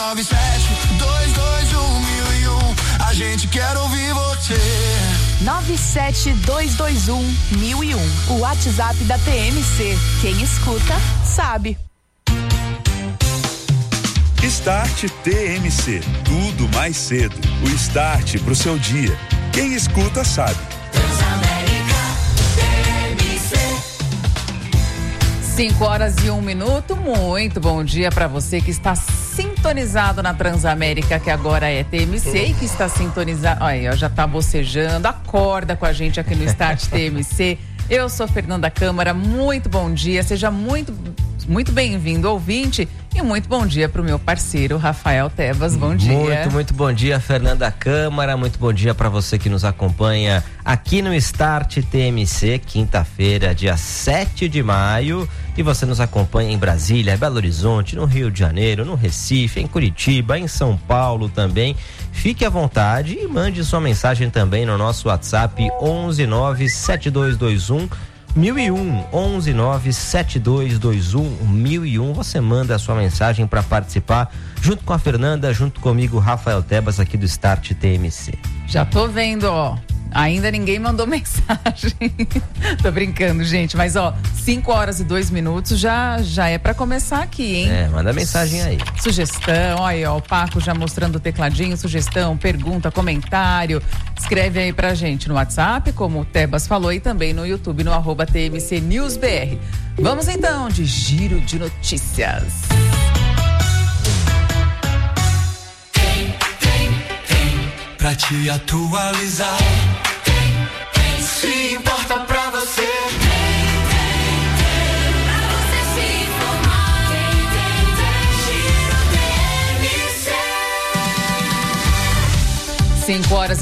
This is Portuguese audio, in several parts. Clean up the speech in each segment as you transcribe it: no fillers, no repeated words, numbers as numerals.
972211001. A gente quer ouvir você. 972211001. O WhatsApp da TMC. Quem escuta, sabe. Start TMC. Tudo mais cedo. O start pro seu dia. Quem escuta, sabe. Transamérica TMC. 5h01. Muito bom dia para você que está sintonizado na Transamérica, que agora é TMC, e que está sintonizado. Olha, já tá bocejando. Acorda com a gente aqui no Start TMC. Eu sou Fernanda Câmara. Muito bom dia. Seja muito bem-vindo, ouvinte. E muito bom dia para o meu parceiro, Rafael Tebas. Bom dia. Muito bom dia, Fernanda Câmara. Muito bom dia para você que nos acompanha aqui no Start TMC, quinta-feira, dia 7 de maio. E você nos acompanha em Brasília, Belo Horizonte, no Rio de Janeiro, no Recife, em Curitiba, em São Paulo também. Fique à vontade e mande sua mensagem também no nosso WhatsApp 1197221 1001, 1197221 1001. Você manda a sua mensagem para participar junto com a Fernanda, junto comigo, Rafael Tebas, aqui do Start TMC. Já tô vendo, ó. Ainda ninguém mandou mensagem. Tô brincando, gente, mas 5h02 já é pra começar aqui, hein? Manda mensagem aí. Sugestão, olha, o Paco já mostrando o tecladinho, sugestão, pergunta, comentário. Escreve aí pra gente no WhatsApp, como o Tebas falou, e também no YouTube, no @TMC News BR. Vamos então de giro de notícias. Pra te atualizar, se importa pra você. Pra você se informar, Giro TMC.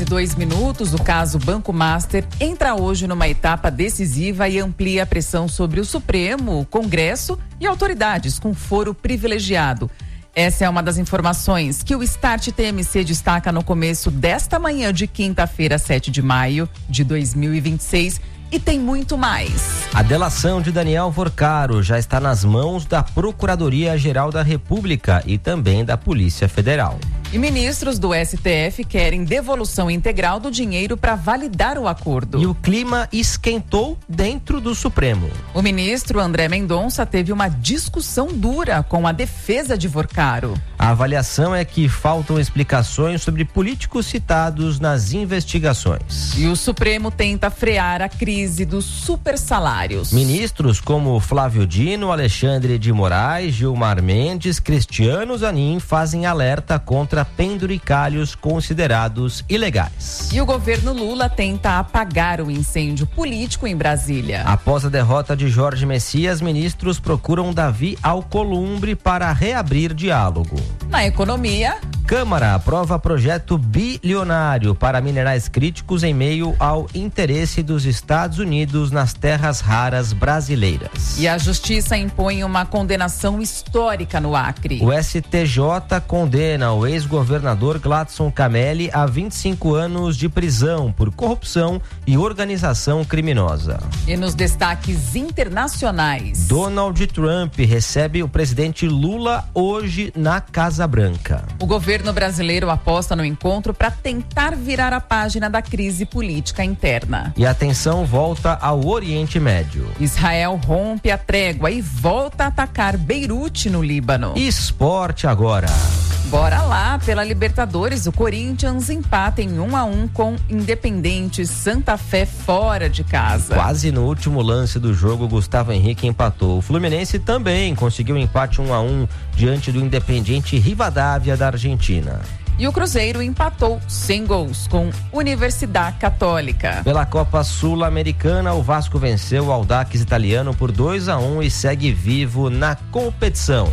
5h02. O caso Banco Master entra hoje numa etapa decisiva e amplia a pressão sobre o Supremo, Congresso e autoridades com foro privilegiado. Essa é uma das informações que o Start TMC destaca no começo desta manhã de quinta-feira, 7 de maio de 2026. E tem muito mais. A delação de Daniel Vorcaro já está nas mãos da Procuradoria-Geral da República e também da Polícia Federal. E ministros do STF querem devolução integral do dinheiro para validar o acordo. E o clima esquentou dentro do Supremo. O ministro André Mendonça teve uma discussão dura com a defesa de Vorcaro. A avaliação é que faltam explicações sobre políticos citados nas investigações. E o Supremo tenta frear a crise dos supersalários. Ministros como Flávio Dino, Alexandre de Moraes, Gilmar Mendes, Cristiano Zanin fazem alerta contra penduricalhos considerados ilegais. E o governo Lula tenta apagar o incêndio político em Brasília. Após a derrota de Jorge Messias, ministros procuram Davi Alcolumbre para reabrir diálogo. Na economia, Câmara aprova projeto bilionário para minerais críticos em meio ao interesse dos Estados Unidos nas terras raras brasileiras. E a Justiça impõe uma condenação histórica no Acre. O STJ condena o ex-governador Gladson Camelli a 25 anos de prisão por corrupção e organização criminosa. E nos destaques internacionais, Donald Trump recebe o presidente Lula hoje na Casa Branca. O governo brasileiro aposta no encontro para tentar virar a página da crise política interna. E a atenção volta ao Oriente Médio. Israel rompe a trégua e volta a atacar Beirute, no Líbano. Esporte agora. Bora lá, pela Libertadores, o Corinthians empata em 1-1 com Independente Santa Fé fora de casa. Quase no último lance do jogo, Gustavo Henrique empatou. O Fluminense também conseguiu empate 1-1 diante do Independiente Rivadavia da Argentina. E o Cruzeiro empatou sem gols com Universidade Católica. Pela Copa Sul-Americana, o Vasco venceu o Audax Italiano por 2-1 e segue vivo na competição.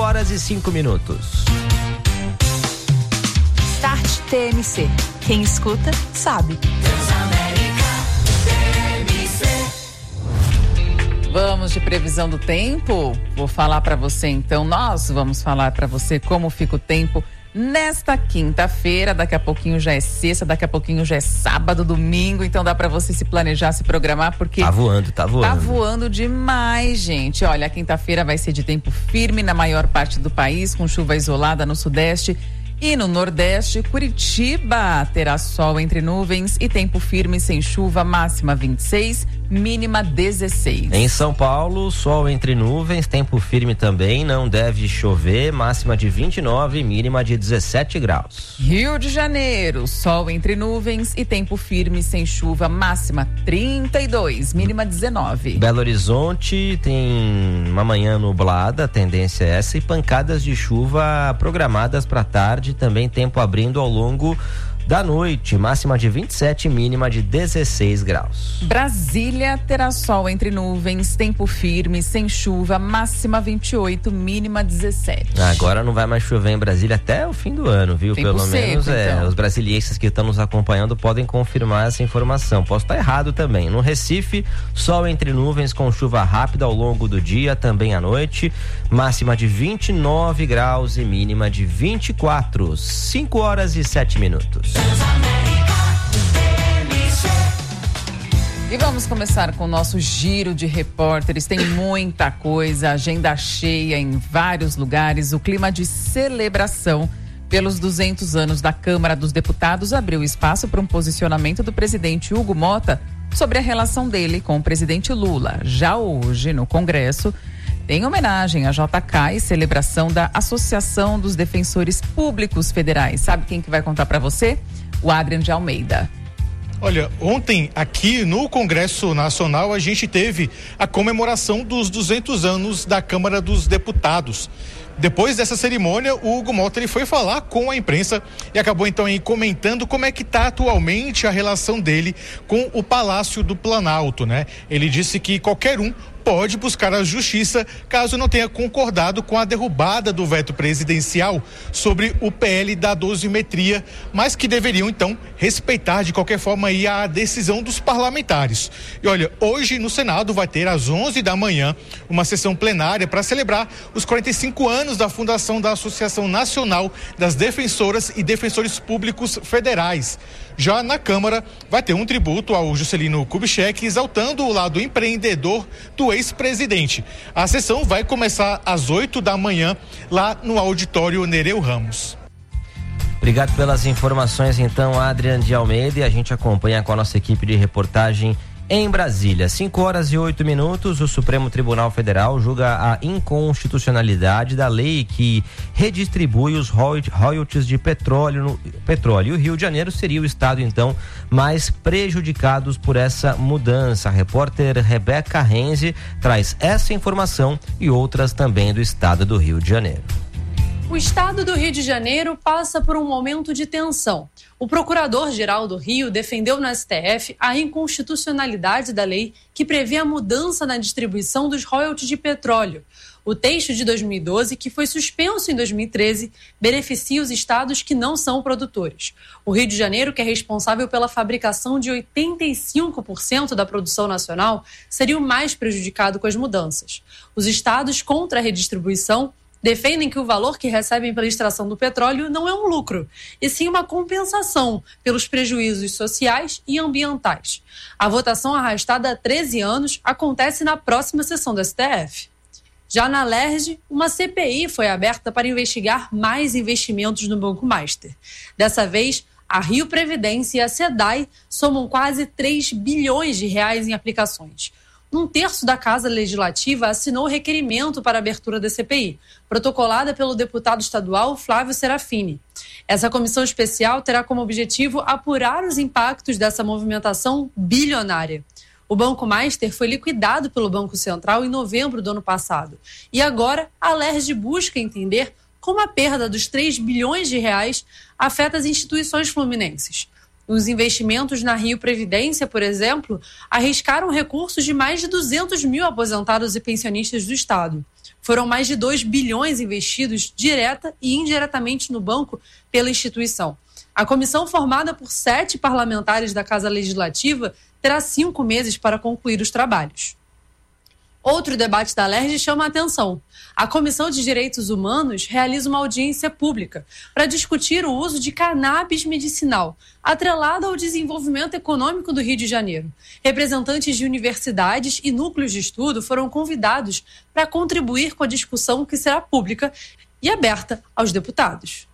5h05. Start TMC. Quem escuta, sabe. Vamos de previsão do tempo? Vou falar para você então. Nós vamos falar para você como fica o tempo nesta quinta-feira. Daqui a pouquinho já é sexta, daqui a pouquinho já é sábado, domingo, então dá pra você se planejar, se programar, porque Tá voando. tá voando demais, gente. Olha, a quinta-feira vai ser de tempo firme na maior parte do país, com chuva isolada no sudeste e no Nordeste. Curitiba terá sol entre nuvens e tempo firme sem chuva, máxima 26, mínima 16. Em São Paulo, sol entre nuvens, tempo firme também, não deve chover, máxima de 29, mínima de 17 graus. Rio de Janeiro, sol entre nuvens e tempo firme sem chuva, máxima 32, mínima 19. Belo Horizonte tem uma manhã nublada, tendência é essa, e pancadas de chuva programadas para tarde, também tempo abrindo ao longo da noite, máxima de 27, mínima de 16 graus. Brasília terá sol entre nuvens, tempo firme, sem chuva, máxima 28, mínima 17. Agora não vai mais chover em Brasília até o fim do ano, viu? Tempo Pelo seco, menos então. Os brasilienses que estão nos acompanhando podem confirmar essa informação. Posso estar errado também. No Recife, sol entre nuvens com chuva rápida ao longo do dia, também à noite, máxima de 29 graus e mínima de 24, 5 horas e 7 minutos. E vamos começar com o nosso giro de repórteres. Tem muita coisa, agenda cheia em vários lugares. O clima de celebração pelos 200 anos da Câmara dos Deputados abriu espaço para um posicionamento do presidente Hugo Motta sobre a relação dele com o presidente Lula. Já hoje, no Congresso, tem homenagem a JK e celebração da Associação dos Defensores Públicos Federais. Sabe quem que vai contar para você? O Adrian de Almeida. Olha, ontem aqui no Congresso Nacional a gente teve a comemoração dos 200 anos da Câmara dos Deputados. Depois dessa cerimônia, o Hugo Motta ele foi falar com a imprensa e acabou então aí comentando como é que está atualmente a relação dele com o Palácio do Planalto, né? Ele disse que qualquer um pode buscar a justiça caso não tenha concordado com a derrubada do veto presidencial sobre o PL da dosimetria, mas que deveriam então respeitar de qualquer forma aí a decisão dos parlamentares. E olha, hoje no Senado vai ter às 11 da manhã uma sessão plenária para celebrar os 45 anos da fundação da Associação Nacional das Defensoras e Defensores Públicos Federais. Já na Câmara vai ter um tributo ao Juscelino Kubitschek, exaltando o lado empreendedor do ex-presidente. A sessão vai começar às 8 da manhã lá no auditório Nereu Ramos. Obrigado pelas informações, então, Adrian de Almeida, e a gente acompanha com a nossa equipe de reportagem em Brasília. 5 horas e 8 minutos, o Supremo Tribunal Federal julga a inconstitucionalidade da lei que redistribui os royalties de petróleo. E o Rio de Janeiro seria o estado, então, mais prejudicados por essa mudança. A repórter Rebeca Renzi traz essa informação e outras também do estado do Rio de Janeiro. O estado do Rio de Janeiro passa por um momento de tensão. O procurador-geral do Rio defendeu no STF a inconstitucionalidade da lei que prevê a mudança na distribuição dos royalties de petróleo. O texto de 2012, que foi suspenso em 2013, beneficia os estados que não são produtores. O Rio de Janeiro, que é responsável pela fabricação de 85% da produção nacional, seria o mais prejudicado com as mudanças. Os estados contra a redistribuição defendem que o valor que recebem pela extração do petróleo não é um lucro, e sim uma compensação pelos prejuízos sociais e ambientais. A votação arrastada há 13 anos acontece na próxima sessão do STF. Já na LERJ, uma CPI foi aberta para investigar mais investimentos no Banco Master. Dessa vez, a Rio Previdência e a SEDAI somam quase 3 bilhões de reais em aplicações. Um terço da Casa Legislativa assinou o requerimento para a abertura da CPI, protocolada pelo deputado estadual Flávio Serafini. Essa comissão especial terá como objetivo apurar os impactos dessa movimentação bilionária. O Banco Master foi liquidado pelo Banco Central em novembro do ano passado. E agora a LERJ busca entender como a perda dos 3 bilhões de reais afeta as instituições fluminenses. Os investimentos na Rio Previdência, por exemplo, arriscaram recursos de mais de 200 mil aposentados e pensionistas do Estado. Foram mais de 2 bilhões investidos direta e indiretamente no banco pela instituição. A comissão, formada por 7 parlamentares da Casa Legislativa, terá 5 meses para concluir os trabalhos. Outro debate da LERJ chama a atenção. A Comissão de Direitos Humanos realiza uma audiência pública para discutir o uso de cannabis medicinal, atrelado ao desenvolvimento econômico do Rio de Janeiro. Representantes de universidades e núcleos de estudo foram convidados para contribuir com a discussão que será pública e aberta aos deputados.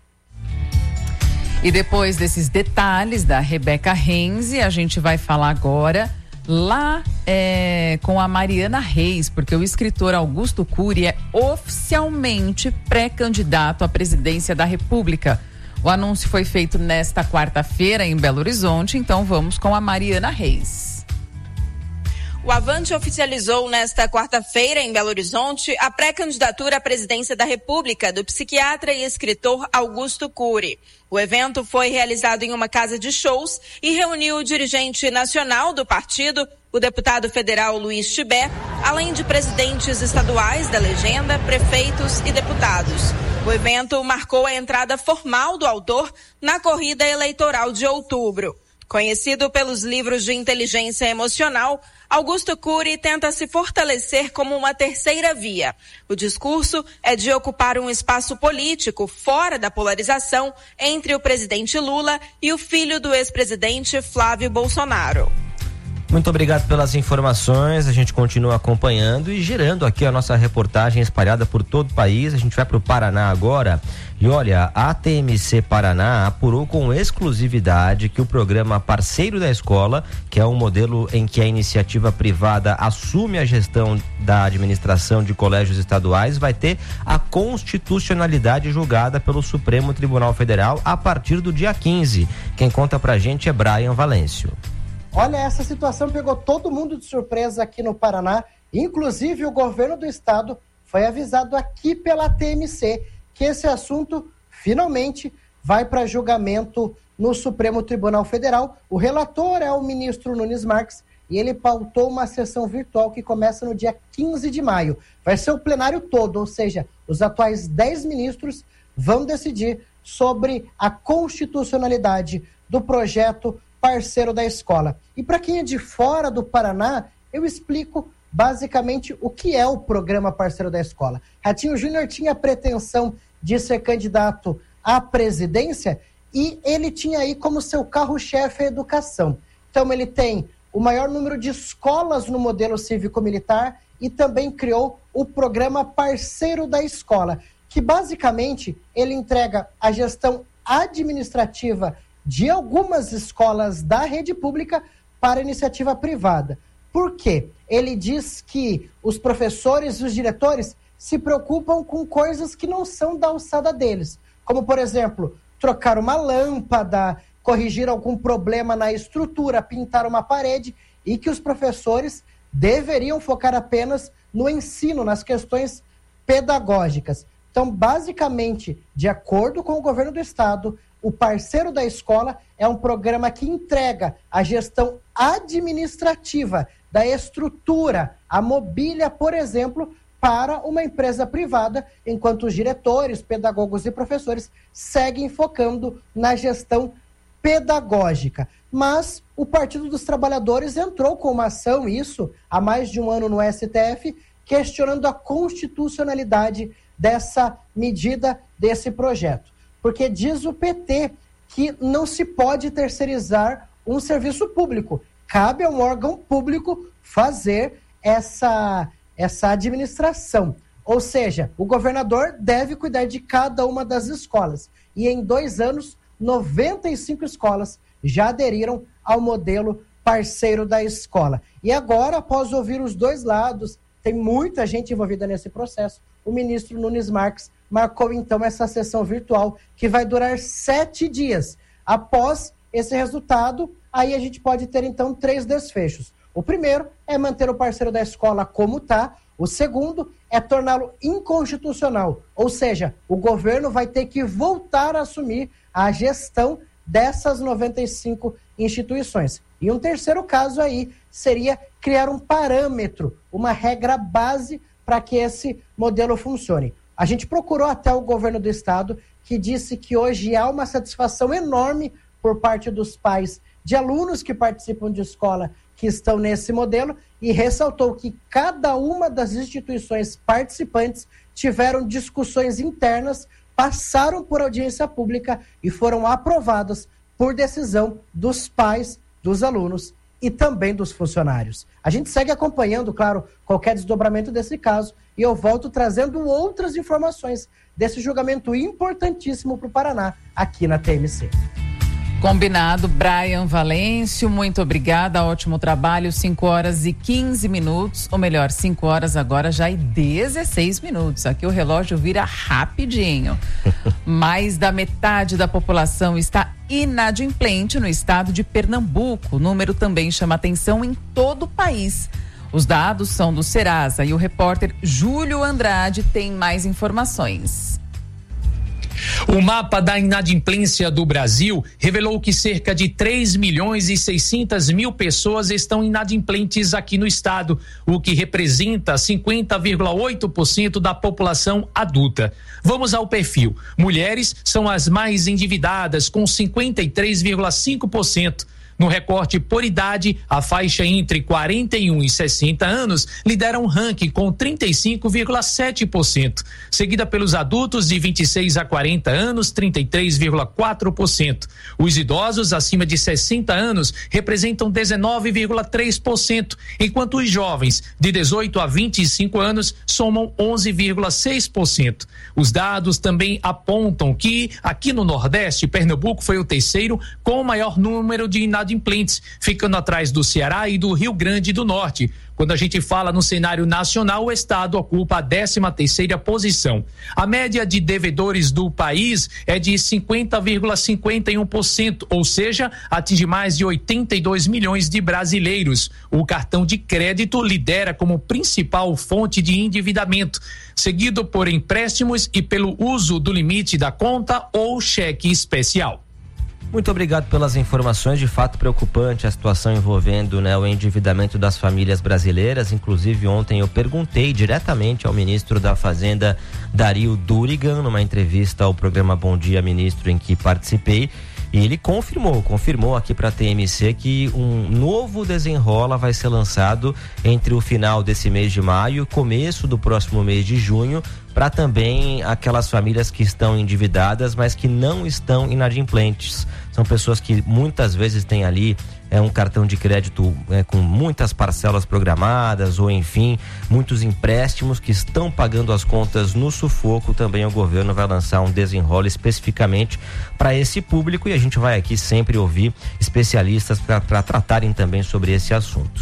E depois desses detalhes da Rebeca Renzi, a gente vai falar agora lá com a Mariana Reis, porque o escritor Augusto Cury é oficialmente pré-candidato à presidência da República. O anúncio foi feito nesta quarta-feira em Belo Horizonte, então vamos com a Mariana Reis. O Avante oficializou nesta quarta-feira em Belo Horizonte a pré-candidatura à presidência da República do psiquiatra e escritor Augusto Cury. O evento foi realizado em uma casa de shows e reuniu o dirigente nacional do partido, o deputado federal Luiz Tibé, além de presidentes estaduais da legenda, prefeitos e deputados. O evento marcou a entrada formal do autor na corrida eleitoral de outubro. Conhecido pelos livros de inteligência emocional, Augusto Cury tenta se fortalecer como uma terceira via. O discurso é de ocupar um espaço político fora da polarização entre o presidente Lula e o filho do ex-presidente Flávio Bolsonaro. Muito obrigado pelas informações, a gente continua acompanhando e girando aqui a nossa reportagem espalhada por todo o país. A gente vai para o Paraná agora e olha, a TMC Paraná apurou com exclusividade que o programa Parceiro da Escola, que é um modelo em que a iniciativa privada assume a gestão da administração de colégios estaduais, vai ter a constitucionalidade julgada pelo Supremo Tribunal Federal a partir do dia 15. Quem conta pra gente é Brian Valêncio. Olha, essa situação pegou todo mundo de surpresa aqui no Paraná, inclusive o governo do estado foi avisado aqui pela TMC que esse assunto finalmente vai para julgamento no Supremo Tribunal Federal. O relator é o ministro Nunes Marques e ele pautou uma sessão virtual que começa no dia 15 de maio. Vai ser o plenário todo, ou seja, os atuais 10 ministros vão decidir sobre a constitucionalidade do projeto Parceiro da Escola. E para quem é de fora do Paraná, eu explico basicamente o que é o programa Parceiro da Escola. Ratinho Júnior tinha a pretensão de ser candidato à presidência e ele tinha aí como seu carro-chefe a educação. Então ele tem o maior número de escolas no modelo cívico-militar e também criou o programa Parceiro da Escola, que basicamente ele entrega a gestão administrativa de algumas escolas da rede pública para iniciativa privada. Por quê? Ele diz que os professores e os diretores se preocupam com coisas que não são da alçada deles, como, por exemplo, trocar uma lâmpada, corrigir algum problema na estrutura, pintar uma parede, e que os professores deveriam focar apenas no ensino, nas questões pedagógicas. Então, basicamente, de acordo com o governo do estado, o Parceiro da Escola é um programa que entrega a gestão administrativa da estrutura, a mobília, por exemplo, para uma empresa privada, enquanto os diretores, pedagogos e professores seguem focando na gestão pedagógica. Mas o Partido dos Trabalhadores entrou com uma ação, isso há mais de um ano no STF, questionando a constitucionalidade dessa medida, desse projeto. Porque diz o PT que não se pode terceirizar um serviço público. Cabe a um órgão público fazer essa administração. Ou seja, o governador deve cuidar de cada uma das escolas. E em 2 anos, 95 escolas já aderiram ao modelo Parceiro da Escola. E agora, após ouvir os dois lados, tem muita gente envolvida nesse processo, o ministro Nunes Marques marcou então essa sessão virtual que vai durar 7 dias. Após esse resultado, aí a gente pode ter então 3 desfechos. O primeiro é manter o Parceiro da Escola como está. O segundo é torná-lo inconstitucional, ou seja, o governo vai ter que voltar a assumir a gestão dessas 95 instituições. E um terceiro caso aí seria criar um parâmetro, uma regra base para que esse modelo funcione. A gente procurou até o governo do estado, que disse que hoje há uma satisfação enorme por parte dos pais de alunos que participam de escola que estão nesse modelo e ressaltou que cada uma das instituições participantes tiveram discussões internas, passaram por audiência pública e foram aprovadas por decisão dos pais, dos alunos e também dos funcionários. A gente segue acompanhando, claro, qualquer desdobramento desse caso e eu volto trazendo outras informações desse julgamento importantíssimo para o Paraná, aqui na TMC. Combinado, Brian Valêncio, muito obrigada, ótimo trabalho, 5h15, ou melhor, 5 horas agora já e 16 minutos, aqui o relógio vira rapidinho. Mais da metade da população está inadimplente no estado de Pernambuco, o número também chama atenção em todo o país. Os dados são do Serasa e o repórter Júlio Andrade tem mais informações. O mapa da inadimplência do Brasil revelou que cerca de 3.600.000 pessoas estão inadimplentes aqui no estado, o que representa 50,8% da população adulta. Vamos ao perfil. Mulheres são as mais endividadas, com 53,5%. No recorte por idade, a faixa entre 41 e 60 anos lidera um ranking com 35,7%, seguida pelos adultos de 26 a 40 anos, 33,4%. Os idosos acima de 60 anos representam 19,3%, enquanto os jovens de 18 a 25 anos somam 11,6%. Os dados também apontam que aqui no Nordeste, Pernambuco foi o terceiro com o maior número de inadimplentes, ficando atrás do Ceará e do Rio Grande do Norte. Quando a gente fala no cenário nacional, o estado ocupa a 13ª posição. A média de devedores do país é de 50,51%, ou seja, atinge mais de 82 milhões de brasileiros. O cartão de crédito lidera como principal fonte de endividamento, seguido por empréstimos e pelo uso do limite da conta ou cheque especial. Muito obrigado pelas informações, de fato preocupante a situação envolvendo, o endividamento das famílias brasileiras. Inclusive ontem eu perguntei diretamente ao ministro da Fazenda, Dario Durigan, numa entrevista ao programa Bom Dia Ministro, em que participei, e ele confirmou aqui para a TMC que um novo desenrola vai ser lançado entre o final desse mês de maio e o começo do próximo mês de junho, para também aquelas famílias que estão endividadas, mas que não estão inadimplentes. São pessoas que muitas vezes têm ali um cartão de crédito com muitas parcelas programadas, ou enfim, muitos empréstimos que estão pagando as contas no sufoco. Também o governo vai lançar um desenrolo especificamente para esse público, e a gente vai aqui sempre ouvir especialistas para tratarem também sobre esse assunto.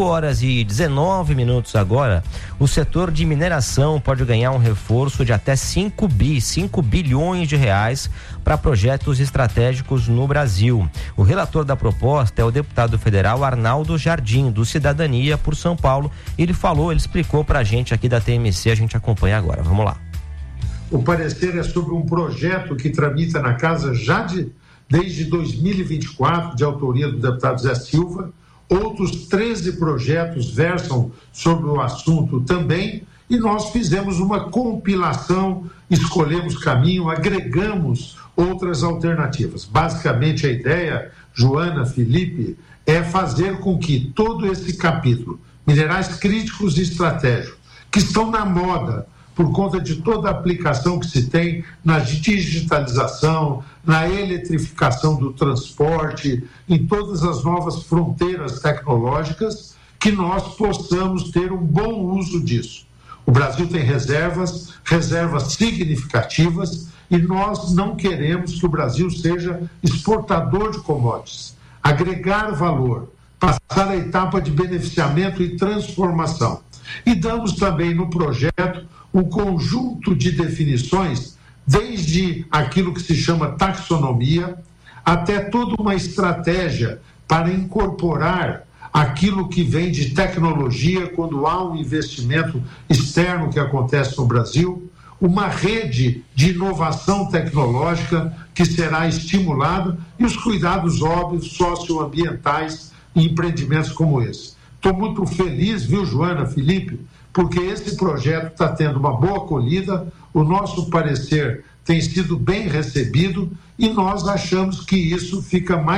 5h19 agora. O setor de mineração pode ganhar um reforço de até 5 bilhões de reais para projetos estratégicos no Brasil. O relator da proposta é o deputado federal Arnaldo Jardim, do Cidadania por São Paulo. Ele explicou para a gente aqui da TMC, a gente acompanha agora. Vamos lá. O parecer é sobre um projeto que tramita na casa desde 2024, de autoria do deputado Zé Silva. Outros 13 projetos versam sobre o assunto também, e nós fizemos uma compilação, escolhemos caminho, agregamos outras alternativas. Basicamente a ideia, Joana, Felipe, é fazer com que todo esse capítulo, minerais críticos e estratégicos, que estão na moda por conta de toda a aplicação que se tem na digitalização, na eletrificação do transporte, em todas as novas fronteiras tecnológicas, que nós possamos ter um bom uso disso. O Brasil tem reservas significativas, e nós não queremos que o Brasil seja exportador de commodities. Agregar valor, passar a etapa de beneficiamento e transformação. E damos também no projeto um conjunto de definições, desde aquilo que se chama taxonomia, até toda uma estratégia para incorporar aquilo que vem de tecnologia quando há um investimento externo que acontece no Brasil, uma rede de inovação tecnológica que será estimulada, e os cuidados óbvios socioambientais em empreendimentos como esse. Estou muito feliz, viu, Joana, Felipe, porque esse projeto está tendo uma boa acolhida, o nosso parecer tem sido bem recebido, e nós achamos que isso fica mais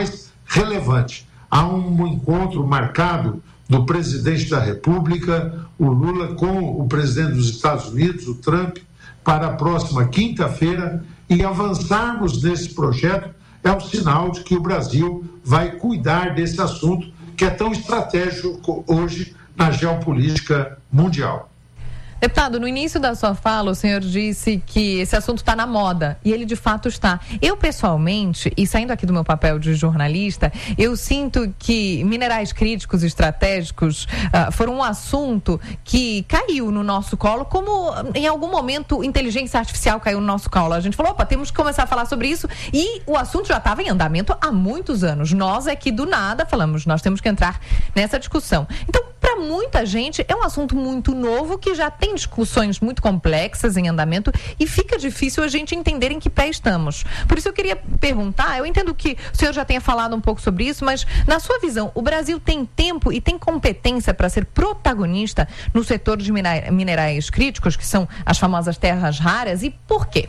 relevante. Há um encontro marcado do presidente da República, o Lula, com o presidente dos Estados Unidos, o Trump, para a próxima quinta-feira, e avançarmos nesse projeto é um sinal de que o Brasil vai cuidar desse assunto que é tão estratégico hoje na geopolítica mundial. Deputado, no início da sua fala, o senhor disse que esse assunto está na moda, e ele de fato está. Eu, pessoalmente, e saindo aqui do meu papel de jornalista, eu sinto que minerais críticos e estratégicos foram um assunto que caiu no nosso colo, como em algum momento inteligência artificial caiu no nosso colo. A gente falou, opa, temos que começar a falar sobre isso, e o assunto já estava em andamento há muitos anos. Nós aqui do nada falamos, nós temos que entrar nessa discussão. Então, para muita gente, é um assunto muito novo que já tem discussões muito complexas em andamento e fica difícil a gente entender em que pé estamos. Por isso eu queria perguntar, eu entendo que o senhor já tenha falado um pouco sobre isso, mas na sua visão, o Brasil tem tempo e tem competência para ser protagonista no setor de minerais críticos, que são as famosas terras raras, e por quê?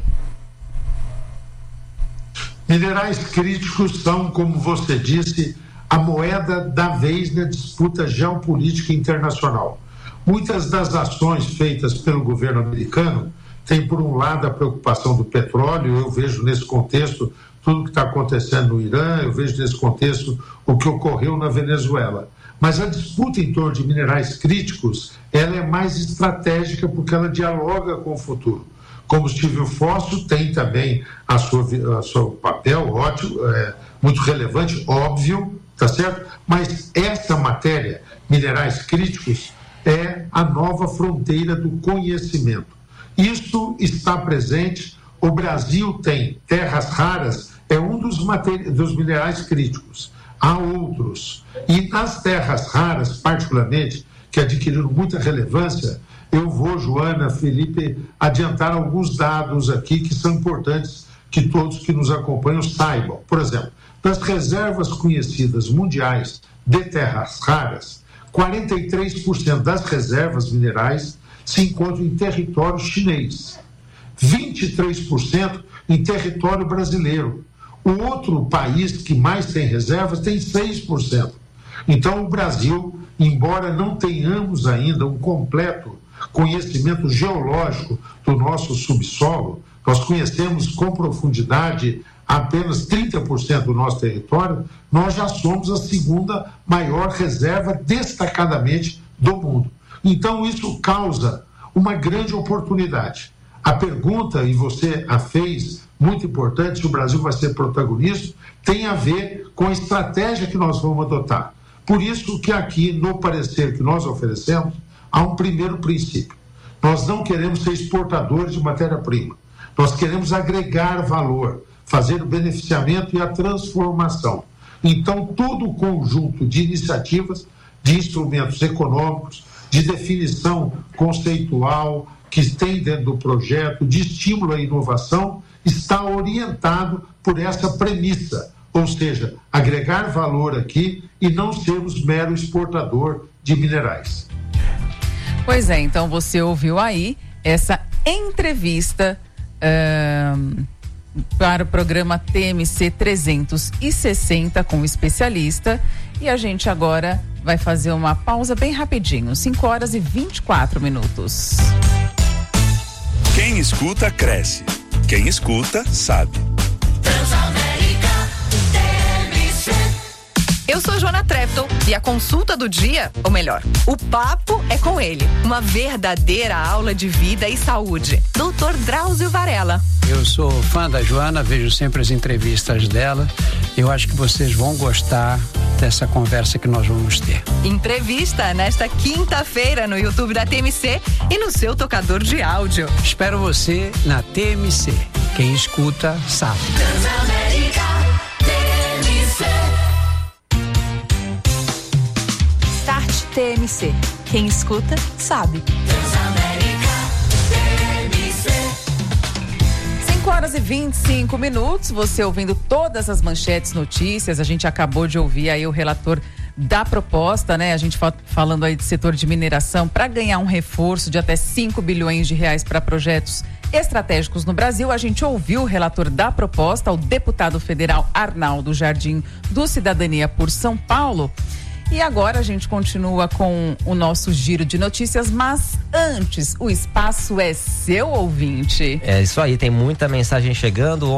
Minerais críticos são, como você disse, a moeda da vez na disputa geopolítica internacional. Muitas das ações feitas pelo governo americano têm, por um lado, a preocupação do petróleo. Eu vejo nesse contexto tudo o que está acontecendo no Irã, eu vejo nesse contexto o que ocorreu na Venezuela. Mas a disputa em torno de minerais críticos, ela é mais estratégica porque ela dialoga com o futuro. Combustível fóssil tem também a seu papel ótimo, muito relevante, óbvio, tá certo? Mas essa matéria, minerais críticos, é a nova fronteira do conhecimento. Isso está presente. O Brasil tem terras raras, é um dos minerais críticos. Há outros. E nas terras raras, particularmente, que adquiriram muita relevância, eu vou, Joana, Felipe, adiantar alguns dados aqui que são importantes que todos que nos acompanham saibam. Por exemplo, das reservas conhecidas mundiais de terras raras, 43% das reservas minerais se encontram em território chinês, 23% em território brasileiro. O outro país que mais tem reservas tem 6%. Então, o Brasil, embora não tenhamos ainda um completo conhecimento geológico do nosso subsolo, nós conhecemos com profundidade apenas 30% do nosso território, nós já somos a segunda maior reserva destacadamente do mundo. Então isso causa uma grande oportunidade. A pergunta, e você a fez, muito importante, se o Brasil vai ser protagonista, tem a ver com a estratégia que nós vamos adotar. Por isso que aqui, no parecer que nós oferecemos, há um primeiro princípio. Nós não queremos ser exportadores de matéria-prima. Nós queremos agregar valor, fazer o beneficiamento e a transformação. Então, todo o conjunto de iniciativas, de instrumentos econômicos, de definição conceitual que tem dentro do projeto, de estímulo à inovação, está orientado por essa premissa, ou seja, agregar valor aqui e não sermos mero exportador de minerais. Pois é, então você ouviu aí essa entrevista para o programa TMC 360 com o especialista, e a gente agora vai fazer uma pausa bem rapidinho, 5h24. Quem escuta, cresce. Quem escuta, sabe. Eu sou Joana Trepton e a consulta do dia, ou melhor, o papo é com ele. Uma verdadeira aula de vida e saúde. Dr. Drauzio Varela. Eu sou fã da Joana, vejo sempre as entrevistas dela. Eu acho que vocês vão gostar dessa conversa que nós vamos ter. Entrevista nesta quinta-feira no YouTube da TMC e no seu tocador de áudio. Espero você na TMC. Quem escuta, sabe. TMC. Quem escuta, sabe. 5h25, você ouvindo todas as manchetes, notícias. A gente acabou de ouvir aí o relator da proposta, né? A gente falando aí de setor de mineração para ganhar um reforço de até 5 bilhões de reais para projetos estratégicos no Brasil. A gente ouviu o relator da proposta, o deputado federal Arnaldo Jardim, do Cidadania por São Paulo. E agora a gente continua com o nosso giro de notícias, mas antes, o espaço é seu, ouvinte. É isso aí, tem muita mensagem chegando,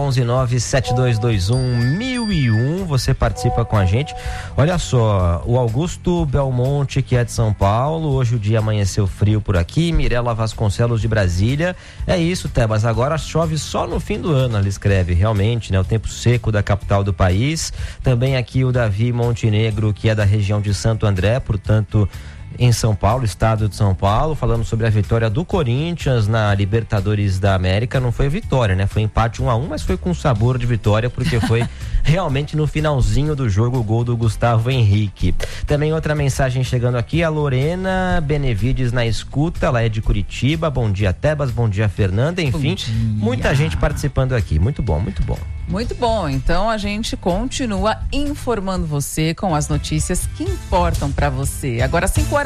11972211001, você participa com a gente. Olha só, o Augusto Belmonte, que é de São Paulo, hoje o dia amanheceu frio por aqui, Mirela Vasconcelos de Brasília. É isso, Tebas, agora chove só no fim do ano, ela escreve, realmente, né? O tempo seco da capital do país. Também aqui o Davi Montenegro, que é da região de Santo André, portanto, em São Paulo, estado de São Paulo, falando sobre a vitória do Corinthians na Libertadores da América. Não foi vitória, né? Foi empate 1-1, mas foi com sabor de vitória, porque foi realmente no finalzinho do jogo o gol do Gustavo Henrique. Também outra mensagem chegando aqui, a Lorena Benevides na escuta, ela é de Curitiba. Bom dia, Tebas, bom dia, Fernanda, enfim, muita gente participando aqui, muito bom, muito bom. Muito bom, então a gente continua informando você com as notícias que importam para você. Agora,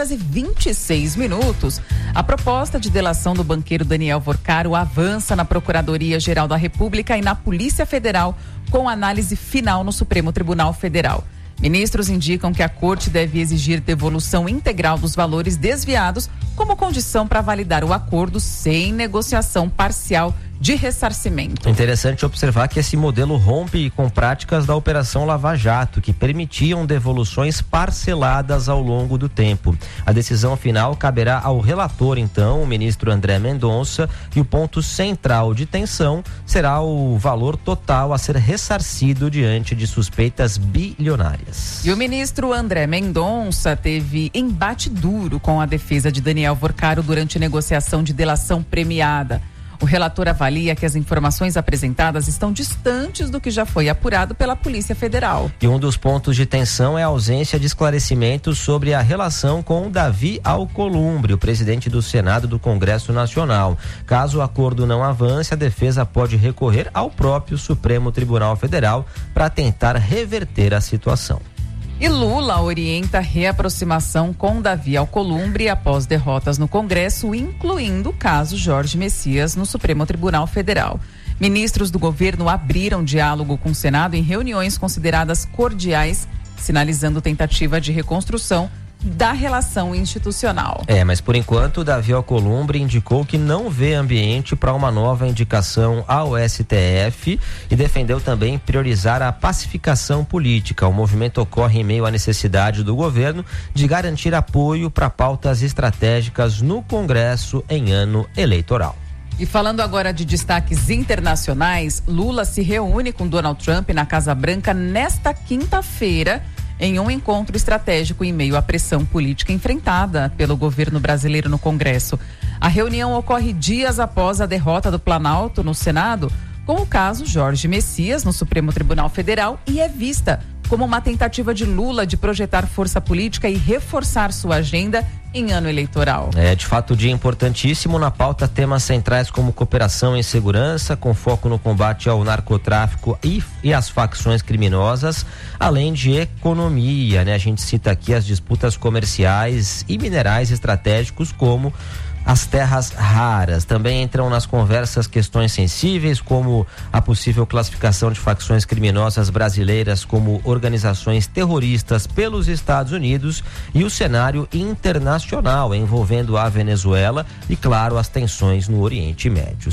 5h26. A proposta de delação do banqueiro Daniel Vorcaro avança na Procuradoria-Geral da República e na Polícia Federal, com análise final no Supremo Tribunal Federal. Ministros indicam que a Corte deve exigir devolução integral dos valores desviados como condição para validar o acordo sem negociação parcial de ressarcimento. Interessante observar que esse modelo rompe com práticas da Operação Lava Jato, que permitiam devoluções parceladas ao longo do tempo. A decisão final caberá ao relator, então, o ministro André Mendonça, e o ponto central de tensão será o valor total a ser ressarcido diante de suspeitas bilionárias. E o ministro André Mendonça teve embate duro com a defesa de Daniel Vorcaro durante negociação de delação premiada. O relator avalia que as informações apresentadas estão distantes do que já foi apurado pela Polícia Federal. E um dos pontos de tensão é a ausência de esclarecimentos sobre a relação com Davi Alcolumbre, o presidente do Senado do Congresso Nacional. Caso o acordo não avance, a defesa pode recorrer ao próprio Supremo Tribunal Federal para tentar reverter a situação. E Lula orienta reaproximação com Davi Alcolumbre após derrotas no Congresso, incluindo o caso Jorge Messias no Supremo Tribunal Federal. Ministros do governo abriram diálogo com o Senado em reuniões consideradas cordiais, sinalizando tentativa de reconstrução da relação institucional. Mas por enquanto, Davi Alcolumbre indicou que não vê ambiente para uma nova indicação ao STF e defendeu também priorizar a pacificação política. O movimento ocorre em meio à necessidade do governo de garantir apoio para pautas estratégicas no Congresso em ano eleitoral. E falando agora de destaques internacionais, Lula se reúne com Donald Trump na Casa Branca nesta quinta-feira, em um encontro estratégico em meio à pressão política enfrentada pelo governo brasileiro no Congresso. A reunião ocorre dias após a derrota do Planalto no Senado, com o caso Jorge Messias no Supremo Tribunal Federal, e é vista como uma tentativa de Lula de projetar força política e reforçar sua agenda em ano eleitoral. De fato, dia importantíssimo. Na pauta, temas centrais como cooperação em segurança, com foco no combate ao narcotráfico e às facções criminosas, além de economia, né? A gente cita aqui as disputas comerciais e minerais estratégicos, como as terras raras. Também entram nas conversas questões sensíveis, como a possível classificação de facções criminosas brasileiras como organizações terroristas pelos Estados Unidos e o cenário internacional envolvendo a Venezuela e, claro, as tensões no Oriente Médio.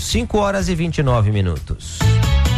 5h29.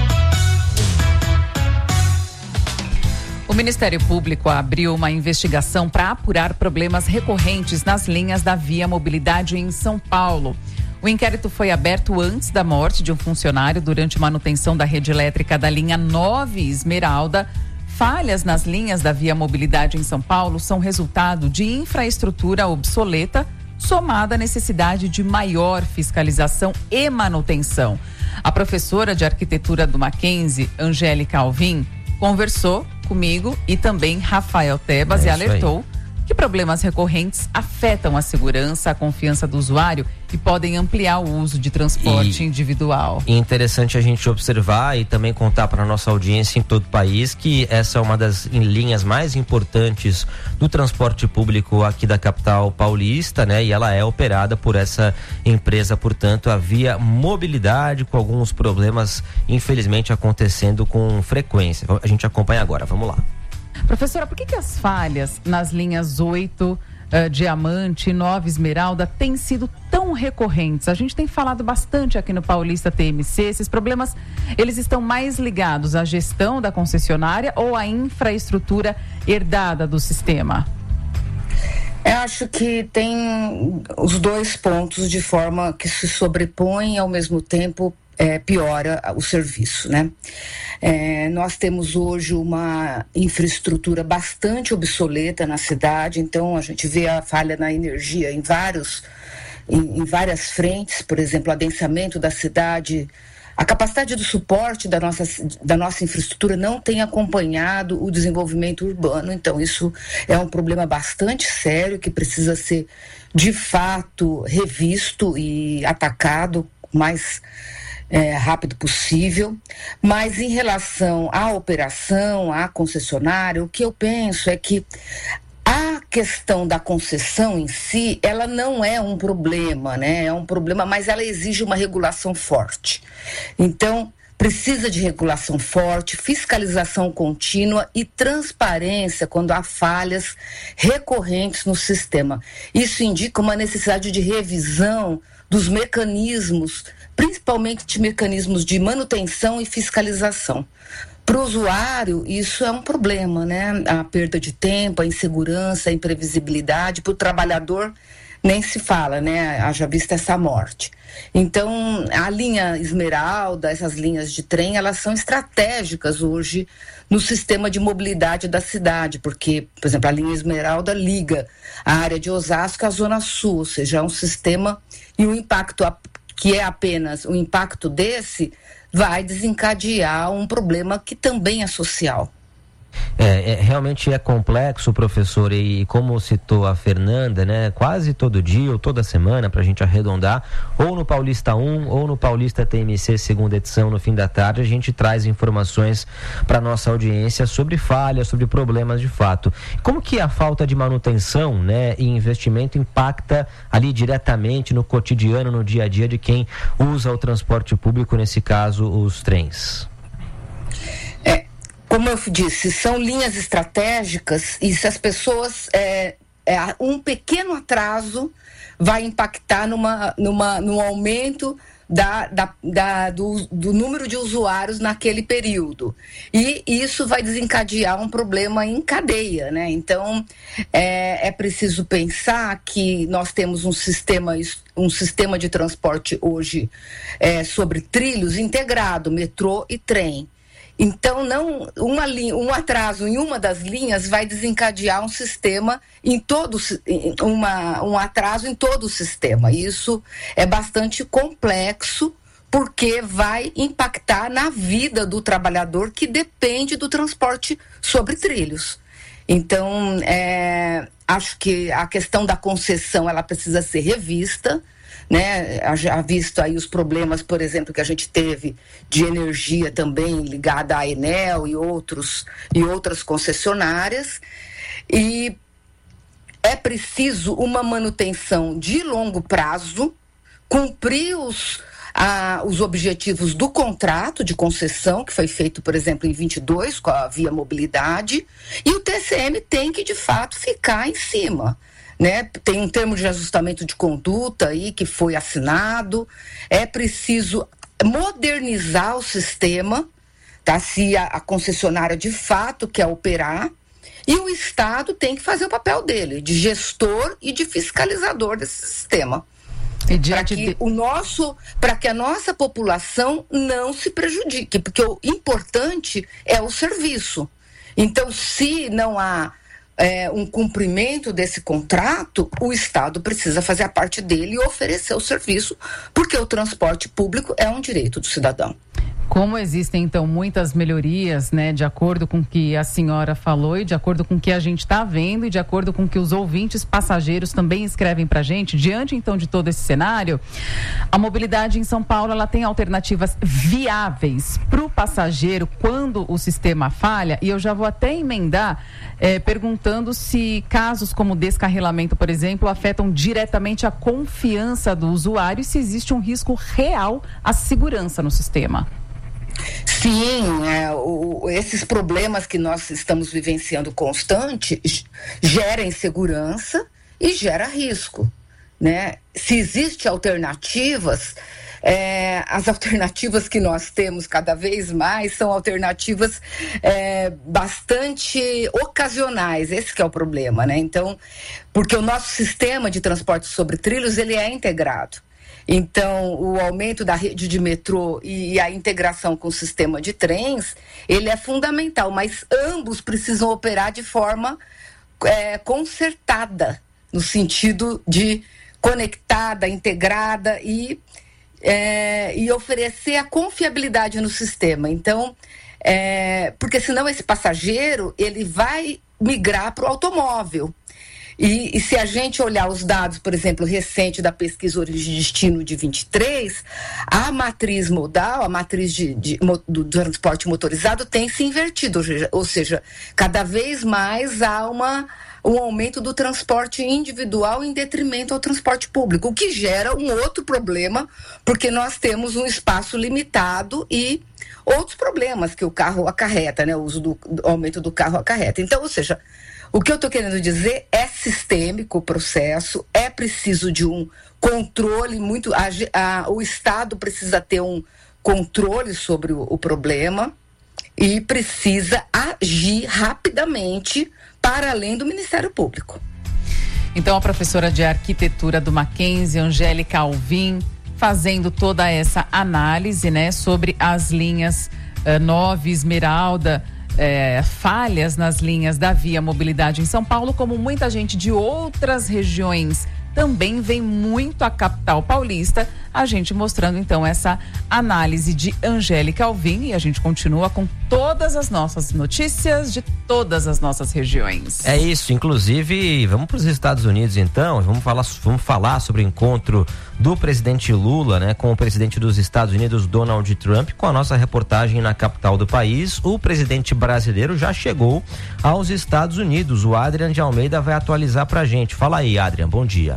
O Ministério Público abriu uma investigação para apurar problemas recorrentes nas linhas da Via Mobilidade em São Paulo. O inquérito foi aberto antes da morte de um funcionário durante manutenção da rede elétrica da linha 9 Esmeralda. Falhas nas linhas da Via Mobilidade em São Paulo são resultado de infraestrutura obsoleta, somada à necessidade de maior fiscalização e manutenção. A professora de arquitetura do Mackenzie, Angélica Alvim, conversou comigo e também Rafael Tebas e alertou Que problemas recorrentes afetam a segurança, a confiança do usuário e podem ampliar o uso de transporte individual? Interessante a gente observar e também contar para a nossa audiência em todo o país que essa é uma das linhas mais importantes do transporte público aqui da capital paulista, né? E ela é operada por essa empresa, portanto, a Via Mobilidade, com alguns problemas, infelizmente, acontecendo com frequência. A gente acompanha agora, vamos lá. Professora, por que as falhas nas linhas 8, Diamante e 9 Esmeralda têm sido tão recorrentes? A gente tem falado bastante aqui no Paulista TMC, esses problemas, eles estão mais ligados à gestão da concessionária ou à infraestrutura herdada do sistema? Eu acho que tem os dois pontos de forma que se sobrepõem e ao mesmo tempo piora o serviço, né? Nós temos hoje uma infraestrutura bastante obsoleta na cidade, então a gente vê a falha na energia em várias frentes, por exemplo, o adensamento da cidade. A capacidade do suporte da nossa infraestrutura não tem acompanhado o desenvolvimento urbano, então isso é um problema bastante sério que precisa ser, de fato, revisto e atacado mais rápido possível. Mas em relação à operação, à concessionária, o que eu penso é que a questão da concessão em si, ela não é um problema, né? É um problema, mas ela exige uma regulação forte. Então, precisa de regulação forte, fiscalização contínua e transparência quando há falhas recorrentes no sistema. Isso indica uma necessidade de revisão dos mecanismos, principalmente de mecanismos de manutenção e fiscalização. Para o usuário, isso é um problema, né? A perda de tempo, a insegurança, a imprevisibilidade. Para o trabalhador, nem se fala, né? Haja vista essa morte. Então, a linha Esmeralda, essas linhas de trem, elas são estratégicas hoje no sistema de mobilidade da cidade, porque, por exemplo, a linha Esmeralda liga a área de Osasco à Zona Sul, ou seja, é um sistema e o impacto que é apenas o impacto desse vai desencadear um problema que também é social. Realmente é complexo, professor, e como citou a Fernanda, né, quase todo dia ou toda semana, para a gente arredondar, ou no Paulista 1 ou no Paulista TMC segunda edição, no fim da tarde, a gente traz informações para nossa audiência sobre falhas, sobre problemas de fato. Como que a falta de manutenção, né, e investimento impacta ali diretamente no cotidiano, no dia a dia de quem usa o transporte público, nesse caso os trens? Como eu disse, são linhas estratégicas e se as pessoas, um pequeno atraso vai impactar no aumento do número de usuários naquele período. E isso vai desencadear um problema em cadeia, né? Então, é preciso pensar que nós temos um sistema de transporte hoje sobre trilhos integrado, metrô e trem. Então, um atraso em uma das linhas vai desencadear um sistema um atraso em todo o sistema. Isso é bastante complexo, porque vai impactar na vida do trabalhador que depende do transporte sobre trilhos. Então, acho que a questão da concessão, ela precisa ser revista, né? Já visto aí os problemas, por exemplo, que a gente teve de energia também ligada à Enel e outras concessionárias, e é preciso uma manutenção de longo prazo, cumprir os objetivos do contrato de concessão, que foi feito, por exemplo, em 22 com a Via Mobilidade, e o TCM tem que, de fato, ficar em cima. Né? Tem um termo de ajustamento de conduta aí que foi assinado. É preciso modernizar o sistema, tá? Se a concessionária de fato quer operar, e o Estado tem que fazer o papel dele, de gestor e de fiscalizador desse sistema. Para que a nossa população não se prejudique, porque o importante é o serviço. Então, se não há um cumprimento desse contrato, o Estado precisa fazer a parte dele e oferecer o serviço, porque o transporte público é um direito do cidadão. Como existem, então, muitas melhorias, né, de acordo com o que a senhora falou e de acordo com o que a gente está vendo e de acordo com o que os ouvintes passageiros também escrevem para a gente, diante, então, de todo esse cenário, a mobilidade em São Paulo, ela tem alternativas viáveis para o passageiro quando o sistema falha, e eu já vou até emendar perguntando se casos como descarrilamento, por exemplo, afetam diretamente a confiança do usuário e se existe um risco real à segurança no sistema. Sim, esses problemas que nós estamos vivenciando constante gera insegurança e gera risco, né? Se existem alternativas, as alternativas que nós temos cada vez mais são alternativas bastante ocasionais, esse que é o problema, né? Então, porque o nosso sistema de transporte sobre trilhos, ele é integrado. Então, o aumento da rede de metrô e a integração com o sistema de trens, ele é fundamental, mas ambos precisam operar de forma concertada, no sentido de conectada, integrada e oferecer a confiabilidade no sistema. Então, porque senão esse passageiro, ele vai migrar para o automóvel. E se a gente olhar os dados, por exemplo, recente da pesquisa Origem e Destino de 23, a matriz modal, a matriz do transporte motorizado tem se invertido, ou seja, cada vez mais há um aumento do transporte individual em detrimento ao transporte público, o que gera um outro problema, porque nós temos um espaço limitado e outros problemas que o carro acarreta, né? O uso do aumento do carro acarreta. Então, ou seja, o que eu estou querendo dizer é sistêmico o processo, é preciso de um controle o Estado precisa ter um controle sobre o problema e precisa agir rapidamente para além do Ministério Público. Então, a professora de arquitetura do Mackenzie, Angélica Alvim, fazendo toda essa análise, né, sobre as linhas 9, Esmeralda, falhas nas linhas da Via Mobilidade em São Paulo, como muita gente de outras regiões também vem muito à capital paulista, a gente mostrando então essa análise de Angélica Alvim, e a gente continua com todas as nossas notícias de todas as nossas regiões. É isso, inclusive vamos para os Estados Unidos então, vamos falar sobre o encontro do presidente Lula, né, com o presidente dos Estados Unidos, Donald Trump, com a nossa reportagem na capital do país. O presidente brasileiro já chegou aos Estados Unidos, o Adrian de Almeida vai atualizar pra gente. Fala aí, Adrian, bom dia.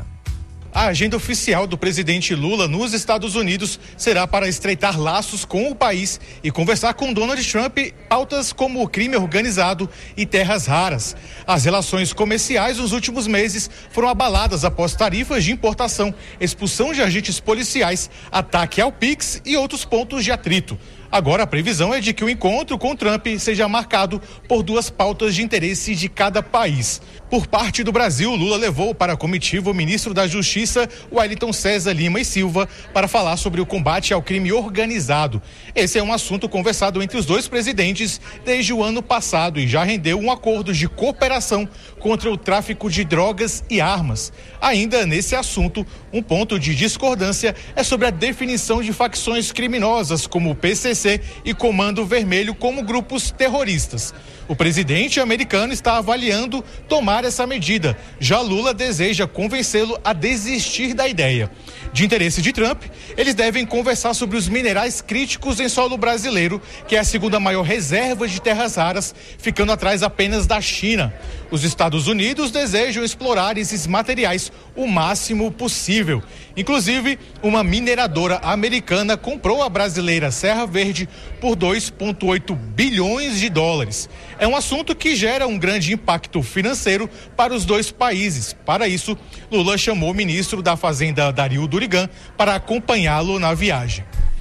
A agenda oficial do presidente Lula nos Estados Unidos será para estreitar laços com o país e conversar com Donald Trump pautas como o crime organizado e terras raras. As relações comerciais nos últimos meses foram abaladas após tarifas de importação, expulsão de agentes policiais, ataque ao Pix e outros pontos de atrito. Agora a previsão é de que o encontro com Trump seja marcado por duas pautas de interesse de cada país. Por parte do Brasil, Lula levou para a comitiva o ministro da Justiça, Wellington César Lima e Silva, para falar sobre o combate ao crime organizado. Esse é um assunto conversado entre os dois presidentes desde o ano passado e já rendeu um acordo de cooperação contra o tráfico de drogas e armas. Ainda nesse assunto, um ponto de discordância é sobre a definição de facções criminosas como o PCC e Comando Vermelho como grupos terroristas. O presidente americano está avaliando tomar essa medida. Já Lula deseja convencê-lo a desistir da ideia. De interesse de Trump, eles devem conversar sobre os minerais críticos em solo brasileiro, que é a segunda maior reserva de terras raras, ficando atrás apenas da China. Os Estados Unidos desejam explorar esses materiais o máximo possível. Inclusive, uma mineradora americana comprou a brasileira Serra Verde por 2,8 bilhões de dólares. É um assunto que gera um grande impacto financeiro para os dois países. Para isso, Lula chamou o ministro da Fazenda, Dario Durigan, para acompanhá-lo na viagem.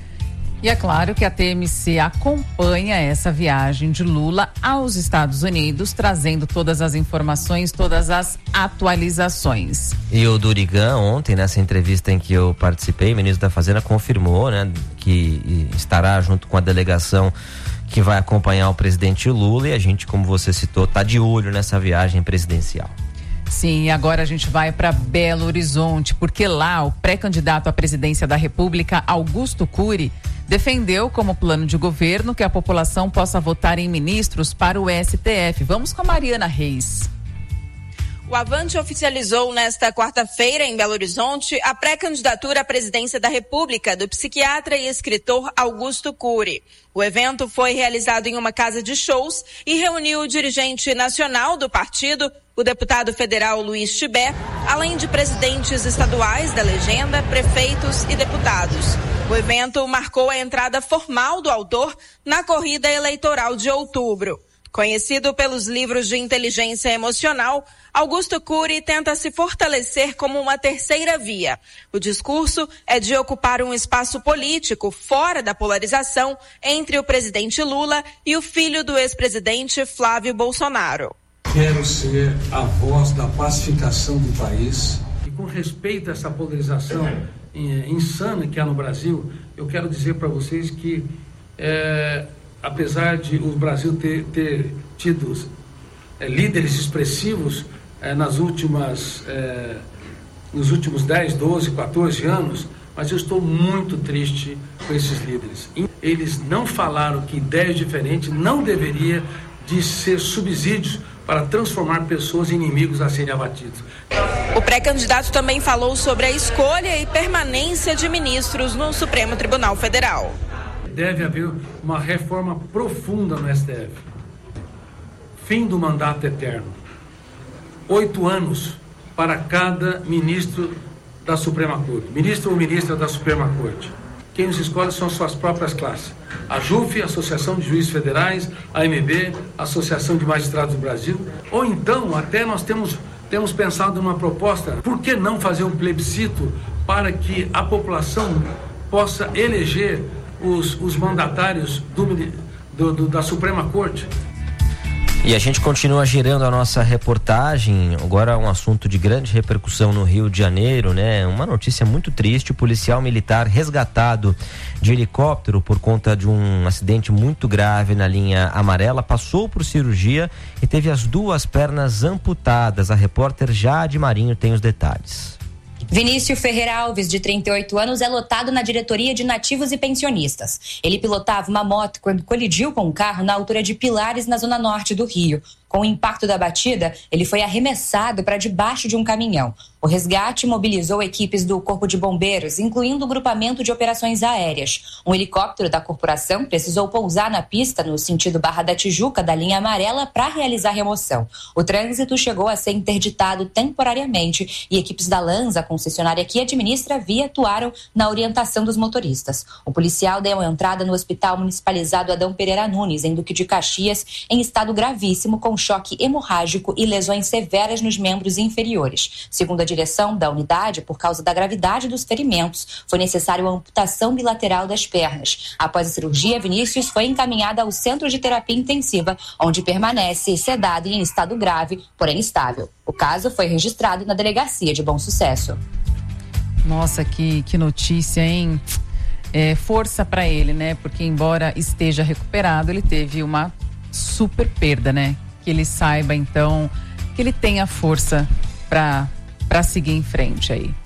E é claro que a TMC acompanha essa viagem de Lula aos Estados Unidos, trazendo todas as informações, todas as atualizações. E o Durigan, ontem, nessa entrevista em que eu participei, o ministro da Fazenda confirmou, né, que estará junto com a delegação que vai acompanhar o presidente Lula, e a gente, como você citou, está de olho nessa viagem presidencial. Sim, agora a gente vai para Belo Horizonte, porque lá o pré-candidato à presidência da República, Augusto Cury, defendeu como plano de governo que a população possa votar em ministros para o STF. Vamos com a Mariana Reis. O Avante oficializou nesta quarta-feira, em Belo Horizonte, a pré-candidatura à presidência da República do psiquiatra e escritor Augusto Cury. O evento foi realizado em uma casa de shows e reuniu o dirigente nacional do partido, o deputado federal Luiz Tibé, além de presidentes estaduais da legenda, prefeitos e deputados. O evento marcou a entrada formal do autor na corrida eleitoral de outubro. Conhecido pelos livros de inteligência emocional, Augusto Cury tenta se fortalecer como uma terceira via. O discurso é de ocupar um espaço político fora da polarização entre o presidente Lula e o filho do ex-presidente Flávio Bolsonaro. Quero ser a voz da pacificação do país. E com respeito a essa polarização insana que há no Brasil, eu quero dizer para vocês que apesar de o Brasil ter tido líderes expressivos nos últimos 10, 12, 14 anos, mas eu estou muito triste com esses líderes. Eles não falaram que ideias diferentes não deveria de ser subsídios para transformar pessoas em inimigos a serem abatidos. O pré-candidato também falou sobre a escolha e permanência de ministros no Supremo Tribunal Federal. Deve haver uma reforma profunda no STF. Fim do mandato eterno. 8 anos para cada ministro da Suprema Corte. Ministro ou ministra da Suprema Corte. Quem os escolhe são suas próprias classes. A JUF, Associação de Juízes Federais, a AMB, Associação de Magistrados do Brasil. Ou então, até nós temos pensado numa proposta, por que não fazer um plebiscito para que a população possa eleger os mandatários da Suprema Corte? E a gente continua girando a nossa reportagem, agora um assunto de grande repercussão no Rio de Janeiro, né? Uma notícia muito triste, o policial militar resgatado de helicóptero por conta de um acidente muito grave na linha amarela, passou por cirurgia e teve as 2 pernas amputadas. A repórter Jade Marinho tem os detalhes. Vinícius Ferreira Alves, de 38 anos, é lotado na diretoria de nativos e pensionistas. Ele pilotava uma moto quando colidiu com um carro na altura de Pilares, na zona norte do Rio. Com o impacto da batida, ele foi arremessado para debaixo de um caminhão. O resgate mobilizou equipes do Corpo de Bombeiros, incluindo o grupamento de operações aéreas. Um helicóptero da corporação precisou pousar na pista no sentido Barra da Tijuca, da linha amarela, para realizar a remoção. O trânsito chegou a ser interditado temporariamente e equipes da Lanza, concessionária que administra a via, atuaram na orientação dos motoristas. O policial deu entrada no Hospital Municipalizado Adão Pereira Nunes, em Duque de Caxias, em estado gravíssimo, com choque hemorrágico e lesões severas nos membros inferiores. Segundo a direção da unidade, por causa da gravidade dos ferimentos, foi necessário a amputação bilateral das pernas. Após a cirurgia, Vinícius foi encaminhado ao Centro de Terapia Intensiva, onde permanece sedado e em estado grave, porém estável. O caso foi registrado na Delegacia de Bom Sucesso. Nossa, que notícia, hein? Força para ele, né? Porque embora esteja recuperado, ele teve uma super perda, né? Que ele saiba, então, que ele tenha força para seguir em frente aí.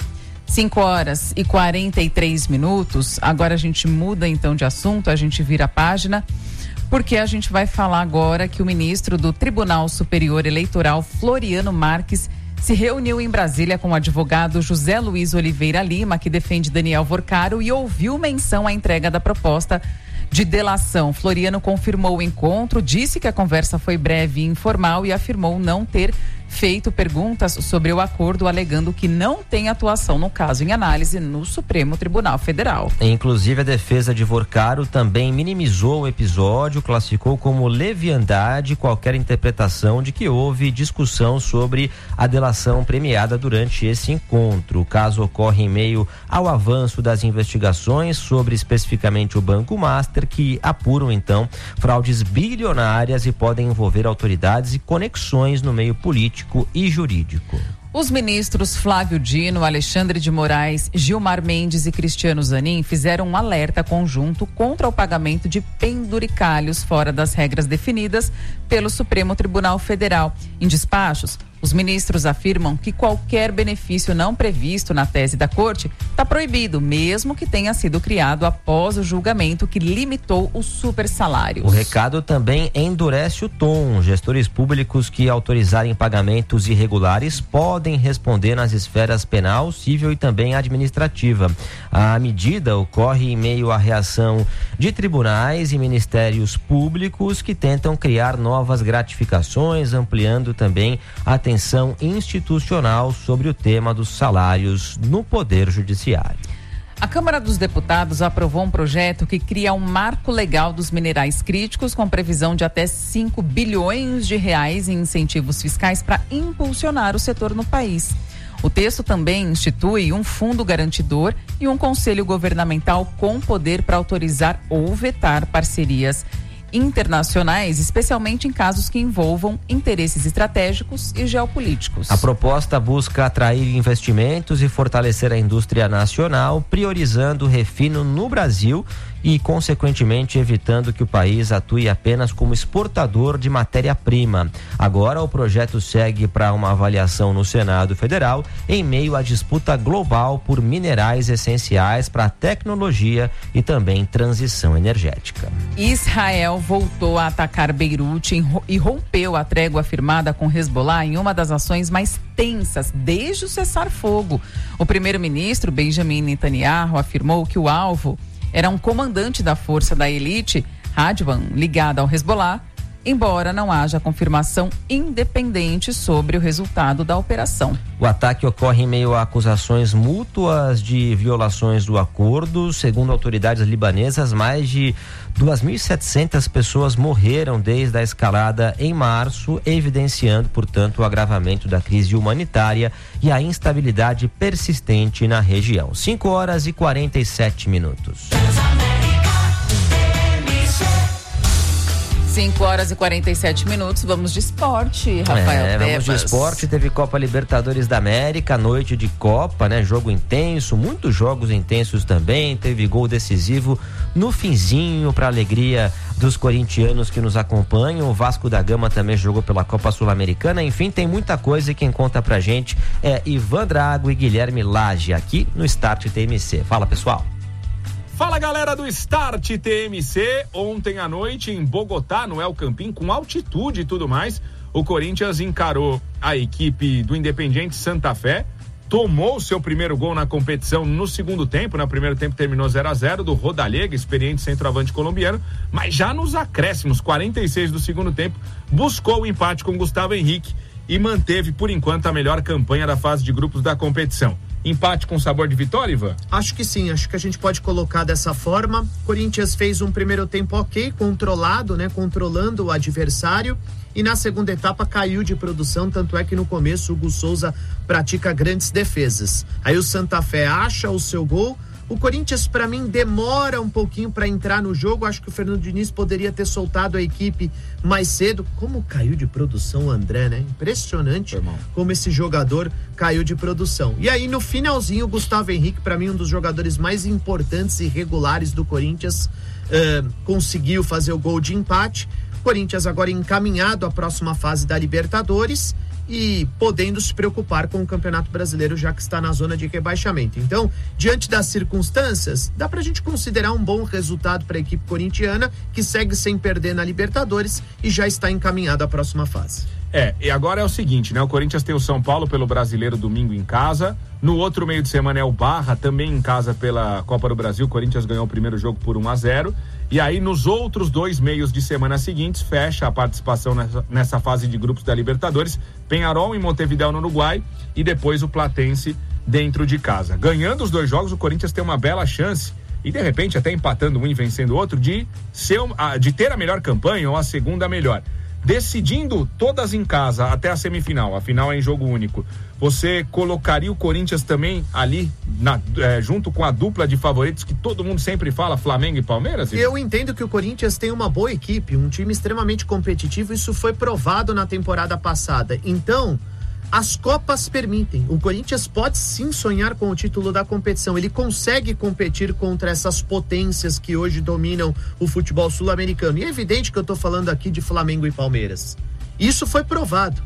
5h43. Agora a gente muda, então, de assunto, a gente vira a página, porque a gente vai falar agora que o ministro do Tribunal Superior Eleitoral, Floriano Marques, se reuniu em Brasília com o advogado José Luiz Oliveira Lima, que defende Daniel Vorcaro, e ouviu menção à entrega da proposta de delação. Floriano confirmou o encontro, disse que a conversa foi breve e informal e afirmou não ter feito perguntas sobre o acordo, alegando que não tem atuação no caso em análise no Supremo Tribunal Federal. Inclusive, a defesa de Vorcaro também minimizou o episódio, classificou como leviandade qualquer interpretação de que houve discussão sobre a delação premiada durante esse encontro. O caso ocorre em meio ao avanço das investigações sobre especificamente o Banco Master, que apuram então fraudes bilionárias e podem envolver autoridades e conexões no meio político e jurídico. Os ministros Flávio Dino, Alexandre de Moraes, Gilmar Mendes e Cristiano Zanin fizeram um alerta conjunto contra o pagamento de penduricalhos fora das regras definidas pelo Supremo Tribunal Federal. Em despachos, Os ministros afirmam que qualquer benefício não previsto na tese da corte está proibido, mesmo que tenha sido criado após o julgamento que limitou os supersalários. O recado também endurece o tom. Gestores públicos que autorizarem pagamentos irregulares podem responder nas esferas penal, civil e também administrativa. A medida ocorre em meio à reação de tribunais e ministérios públicos que tentam criar novas gratificações, ampliando também a atenção institucional sobre o tema dos salários no Poder Judiciário. A Câmara dos Deputados aprovou um projeto que cria um marco legal dos minerais críticos com previsão de até 5 bilhões de reais em incentivos fiscais para impulsionar o setor no país. O texto também institui um fundo garantidor e um conselho governamental com poder para autorizar ou vetar parcerias internacionais, especialmente em casos que envolvam interesses estratégicos e geopolíticos. A proposta busca atrair investimentos e fortalecer a indústria nacional, priorizando o refino no Brasil e, consequentemente, evitando que o país atue apenas como exportador de matéria-prima. Agora, o projeto segue para uma avaliação no Senado Federal em meio à disputa global por minerais essenciais para a tecnologia e também transição energética. Israel voltou a atacar Beirute e rompeu a trégua firmada com Hezbollah em uma das ações mais tensas desde o cessar-fogo. O primeiro-ministro Benjamin Netanyahu afirmou que o alvo era um comandante da força da elite, Radwan, ligado ao Hezbollah, embora não haja confirmação independente sobre o resultado da operação. O ataque ocorre em meio a acusações mútuas de violações do acordo. Segundo autoridades libanesas, mais de 2.700 pessoas morreram desde a escalada em março, evidenciando, portanto, o agravamento da crise humanitária e a instabilidade persistente na região. 5h47. 5h47, vamos de esporte, Rafael Vamos de esporte, teve Copa Libertadores da América, noite de Copa, né? Jogo intenso, muitos jogos intensos também, teve gol decisivo no finzinho para alegria dos corintianos que nos acompanham. O Vasco da Gama também jogou pela Copa Sul-Americana, enfim, tem muita coisa e quem conta pra gente é Ivan Drago e Guilherme Lage, aqui no Start TMC. Fala, pessoal. Fala, galera do Start TMC. Ontem à noite em Bogotá, no El Campín, com altitude e tudo mais, o Corinthians encarou a equipe do Independiente Santa Fé, tomou o seu primeiro gol na competição no segundo tempo. No primeiro tempo terminou 0-0 do Rodallega, experiente centroavante colombiano, mas já nos acréscimos, 46 do segundo tempo, buscou o empate com Gustavo Henrique e manteve, por enquanto, a melhor campanha da fase de grupos da competição. Empate com sabor de vitória, Ivan? Acho que sim, acho que a gente pode colocar dessa forma. Corinthians fez um primeiro tempo ok, controlado, né? Controlando o adversário, e na segunda etapa caiu de produção, tanto é que no começo o Hugo Souza pratica grandes defesas. Aí o Santa Fé acha o seu gol. O Corinthians, para mim, demora um pouquinho para entrar no jogo. Acho que o Fernando Diniz poderia ter soltado a equipe mais cedo. Como caiu de produção o André, né? Impressionante como esse jogador caiu de produção. E aí, no finalzinho, o Gustavo Henrique, para mim, um dos jogadores mais importantes e regulares do Corinthians, conseguiu fazer o gol de empate. Corinthians agora encaminhado à próxima fase da Libertadores e podendo se preocupar com o Campeonato Brasileiro, já que está na zona de rebaixamento. Então, diante das circunstâncias, dá pra gente considerar um bom resultado para a equipe corintiana, que segue sem perder na Libertadores e já está encaminhada à próxima fase. E agora é o seguinte, né? O Corinthians tem o São Paulo pelo Brasileiro domingo em casa. No outro meio de semana é o Barra, também em casa pela Copa do Brasil. O Corinthians ganhou o primeiro jogo por 1-0. E aí, nos outros 2 meios de semana seguintes, fecha a participação nessa fase de grupos da Libertadores. Penharol em Montevidéu, no Uruguai, e depois o Platense dentro de casa. Ganhando os 2 jogos, o Corinthians tem uma bela chance, e de repente até empatando um e vencendo o outro, de ter a melhor campanha ou a segunda melhor. Decidindo todas em casa até a semifinal, a final é em jogo único, você colocaria o Corinthians também ali, junto com a dupla de favoritos que todo mundo sempre fala, Flamengo e Palmeiras? Eu entendo que o Corinthians tem uma boa equipe, um time extremamente competitivo, isso foi provado na temporada passada. Então, as Copas permitem. O Corinthians pode sim sonhar com o título da competição. Ele consegue competir contra essas potências que hoje dominam o futebol sul-americano. E é evidente que eu estou falando aqui de Flamengo e Palmeiras. Isso foi provado.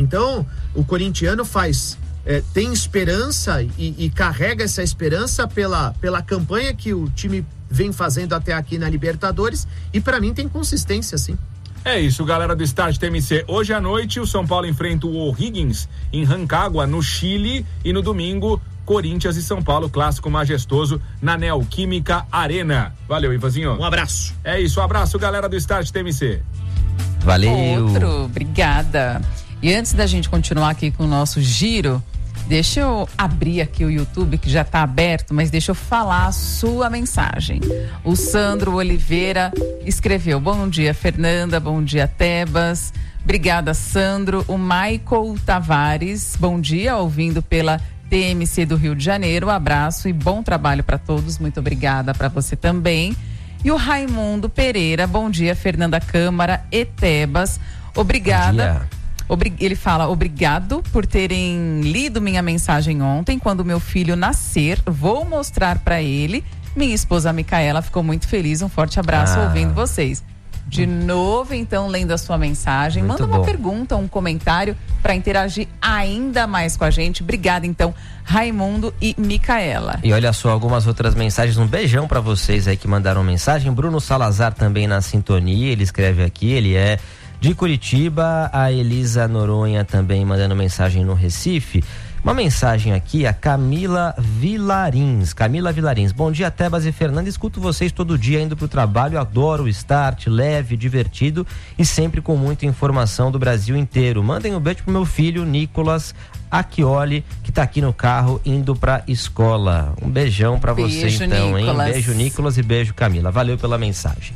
Então, o corintiano tem esperança e carrega essa esperança pela campanha que o time vem fazendo até aqui na Libertadores, e para mim tem consistência, sim. É isso, galera do Estádio TMC. Hoje à noite o São Paulo enfrenta o O'Higgins em Rancagua, no Chile, e no domingo Corinthians e São Paulo, clássico majestoso na Neoquímica Arena. Valeu, Ivanzinho. Um abraço. É isso, um abraço, galera do Estádio TMC. Valeu. Obrigada. E antes da gente continuar aqui com o nosso giro, deixa eu abrir aqui o YouTube, que já está aberto, mas deixa eu falar a sua mensagem. O Sandro Oliveira escreveu: bom dia, Fernanda, bom dia, Tebas. Obrigada, Sandro. O Michael Tavares, bom dia, ouvindo pela TMC do Rio de Janeiro. Um abraço e bom trabalho para todos. Muito obrigada para você também. E o Raimundo Pereira, bom dia, Fernanda Câmara e Tebas. Obrigada. Ele fala: obrigado por terem lido minha mensagem ontem. Quando meu filho nascer, vou mostrar para ele. Minha esposa Micaela ficou muito feliz. Um forte abraço ouvindo vocês. De novo, então, lendo a sua mensagem. Muito manda uma bom. pergunta, um comentário para interagir ainda mais com a gente. Obrigada, então, Raimundo e Micaela. E olha só, algumas outras mensagens. Um beijão pra vocês aí que mandaram mensagem. Bruno Salazar também na sintonia. Ele escreve aqui, ele é de Curitiba. A Elisa Noronha também mandando mensagem no Recife. Uma mensagem aqui, a Camila Vilarins. Bom dia, Tebas e Fernanda. Escuto vocês todo dia indo pro trabalho. Adoro o Start, leve, divertido e sempre com muita informação do Brasil inteiro. Mandem um beijo pro meu filho, Nicolas Acchioli, que tá aqui no carro indo pra escola. Um beijão pra você, então, Nicolas. hein? Beijo, Nicolas, e beijo, Camila. Valeu pela mensagem.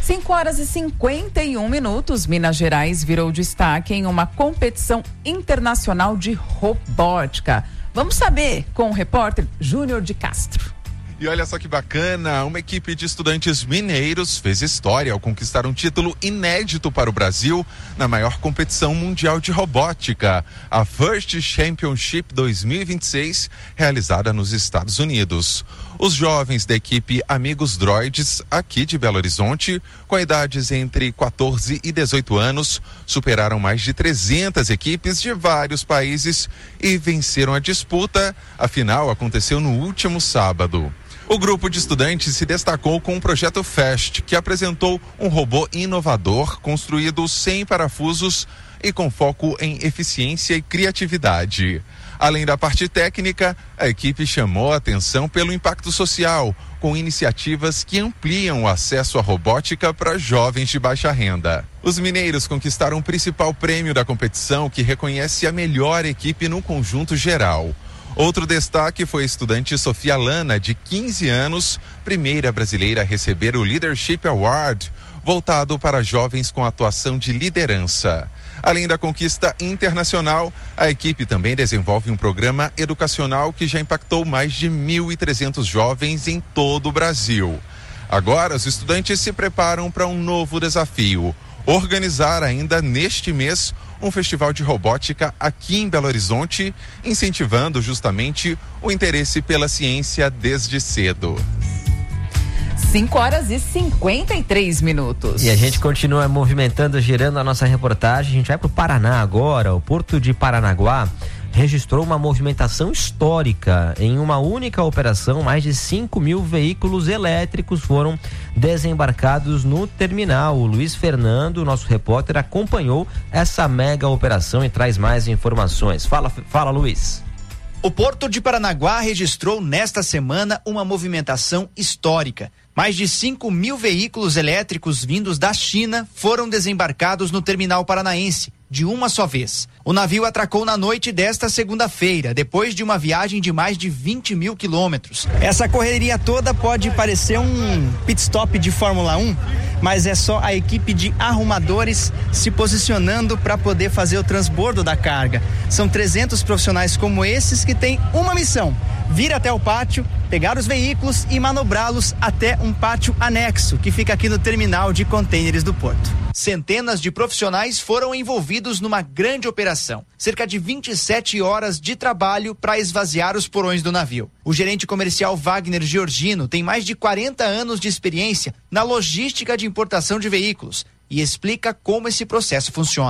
5h51, Minas Gerais virou destaque em uma competição internacional de robótica. Vamos saber com o repórter Júnior de Castro. E olha só que bacana, uma equipe de estudantes mineiros fez história ao conquistar um título inédito para o Brasil na maior competição mundial de robótica, a First Championship 2026, realizada nos Estados Unidos. Os jovens da equipe Amigos Droids, aqui de Belo Horizonte, com idades entre 14 e 18 anos, superaram mais de 300 equipes de vários países e venceram a disputa. A final aconteceu no último sábado. O grupo de estudantes se destacou com o projeto FAST, que apresentou um robô inovador, construído sem parafusos e com foco em eficiência e criatividade. Além da parte técnica, a equipe chamou a atenção pelo impacto social, com iniciativas que ampliam o acesso à robótica para jovens de baixa renda. Os mineiros conquistaram o principal prêmio da competição, que reconhece a melhor equipe no conjunto geral. Outro destaque foi a estudante Sofia Lana, de 15 anos, primeira brasileira a receber o Leadership Award, voltado para jovens com atuação de liderança. Além da conquista internacional, a equipe também desenvolve um programa educacional que já impactou mais de 1.300 jovens em todo o Brasil. Agora, os estudantes se preparam para um novo desafio: organizar ainda neste mês um festival de robótica aqui em Belo Horizonte, incentivando justamente o interesse pela ciência desde cedo. 5h53. E a gente continua movimentando, girando a nossa reportagem. A gente vai pro Paraná agora. O Porto de Paranaguá registrou uma movimentação histórica. Em uma única operação, mais de 5.000 veículos elétricos foram desembarcados no terminal. O Luiz Fernando, nosso repórter, acompanhou essa mega operação e traz mais informações. Fala, Luiz. O Porto de Paranaguá registrou nesta semana uma movimentação histórica. Mais de 5.000 veículos elétricos vindos da China foram desembarcados no terminal paranaense, de uma só vez. O navio atracou na noite desta segunda-feira, depois de uma viagem de mais de 20.000 quilômetros. Essa correria toda pode parecer um pit stop de Fórmula 1, mas é só a equipe de arrumadores se posicionando para poder fazer o transbordo da carga. São 300 profissionais como esses que têm uma missão: vir até o pátio, pegar os veículos e manobrá-los até um pátio anexo, que fica aqui no terminal de contêineres do porto. Centenas de profissionais foram envolvidos numa grande operação. Cerca de 27 horas de trabalho para esvaziar os porões do navio. O gerente comercial Wagner Giorgino tem mais de 40 anos de experiência na logística de importação de veículos e explica como esse processo funciona.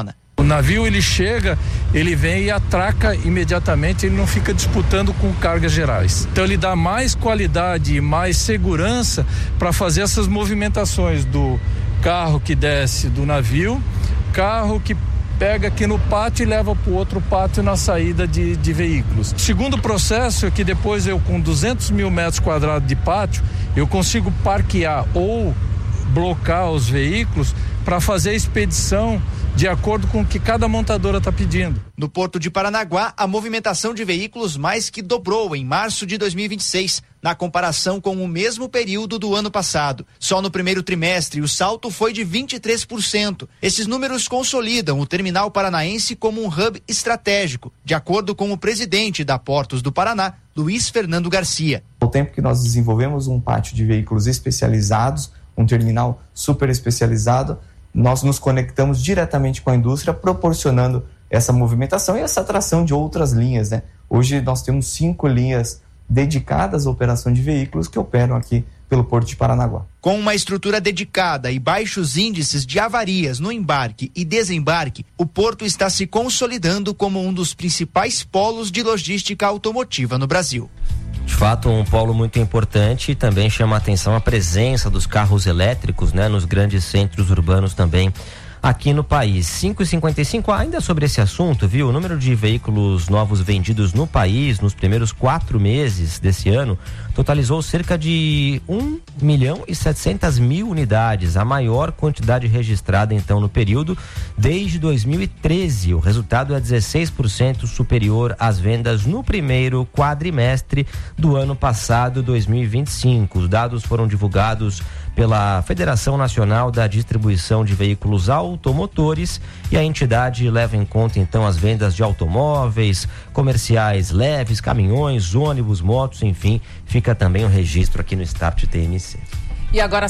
navio ele chega, ele vem e atraca imediatamente, ele não fica disputando com cargas gerais. Então ele dá mais qualidade e mais segurança para fazer essas movimentações do carro que desce do navio, carro que pega aqui no pátio e leva para o outro pátio na saída de veículos. O segundo processo é que depois eu, com 200 mil metros quadrados de pátio, eu consigo parquear ou blocar os veículos para fazer a expedição de acordo com o que cada montadora está pedindo. No Porto de Paranaguá, a movimentação de veículos mais que dobrou em março de 2026, na comparação com o mesmo período do ano passado. Só no primeiro trimestre, o salto foi de 23%. Esses números consolidam o terminal paranaense como um hub estratégico, de acordo com o presidente da Portos do Paraná, Luiz Fernando Garcia. Ao tempo que nós desenvolvemos um pátio de veículos especializados, um terminal super especializado, nós nos conectamos diretamente com a indústria, proporcionando essa movimentação e essa atração de outras linhas, né? Hoje nós temos 5 linhas dedicadas à operação de veículos que operam aqui pelo Porto de Paranaguá. Com uma estrutura dedicada e baixos índices de avarias no embarque e desembarque, o Porto está se consolidando como um dos principais polos de logística automotiva no Brasil. De fato, um polo muito importante, e também chama a atenção a presença dos carros elétricos, né, nos grandes centros urbanos também aqui no país. 5h55, ainda sobre esse assunto, viu? O número de veículos novos vendidos no país nos primeiros 4 meses desse ano totalizou cerca de 1.700.000 unidades, a maior quantidade registrada então no período desde 2013. O resultado é 16% superior às vendas no primeiro quadrimestre do ano passado, 2025. Os dados foram divulgados pela Federação Nacional da Distribuição de Veículos Automotores, e a entidade leva em conta então as vendas de automóveis, comerciais leves, caminhões, ônibus, motos, enfim, fica também o registro aqui no Start TMC. E agora,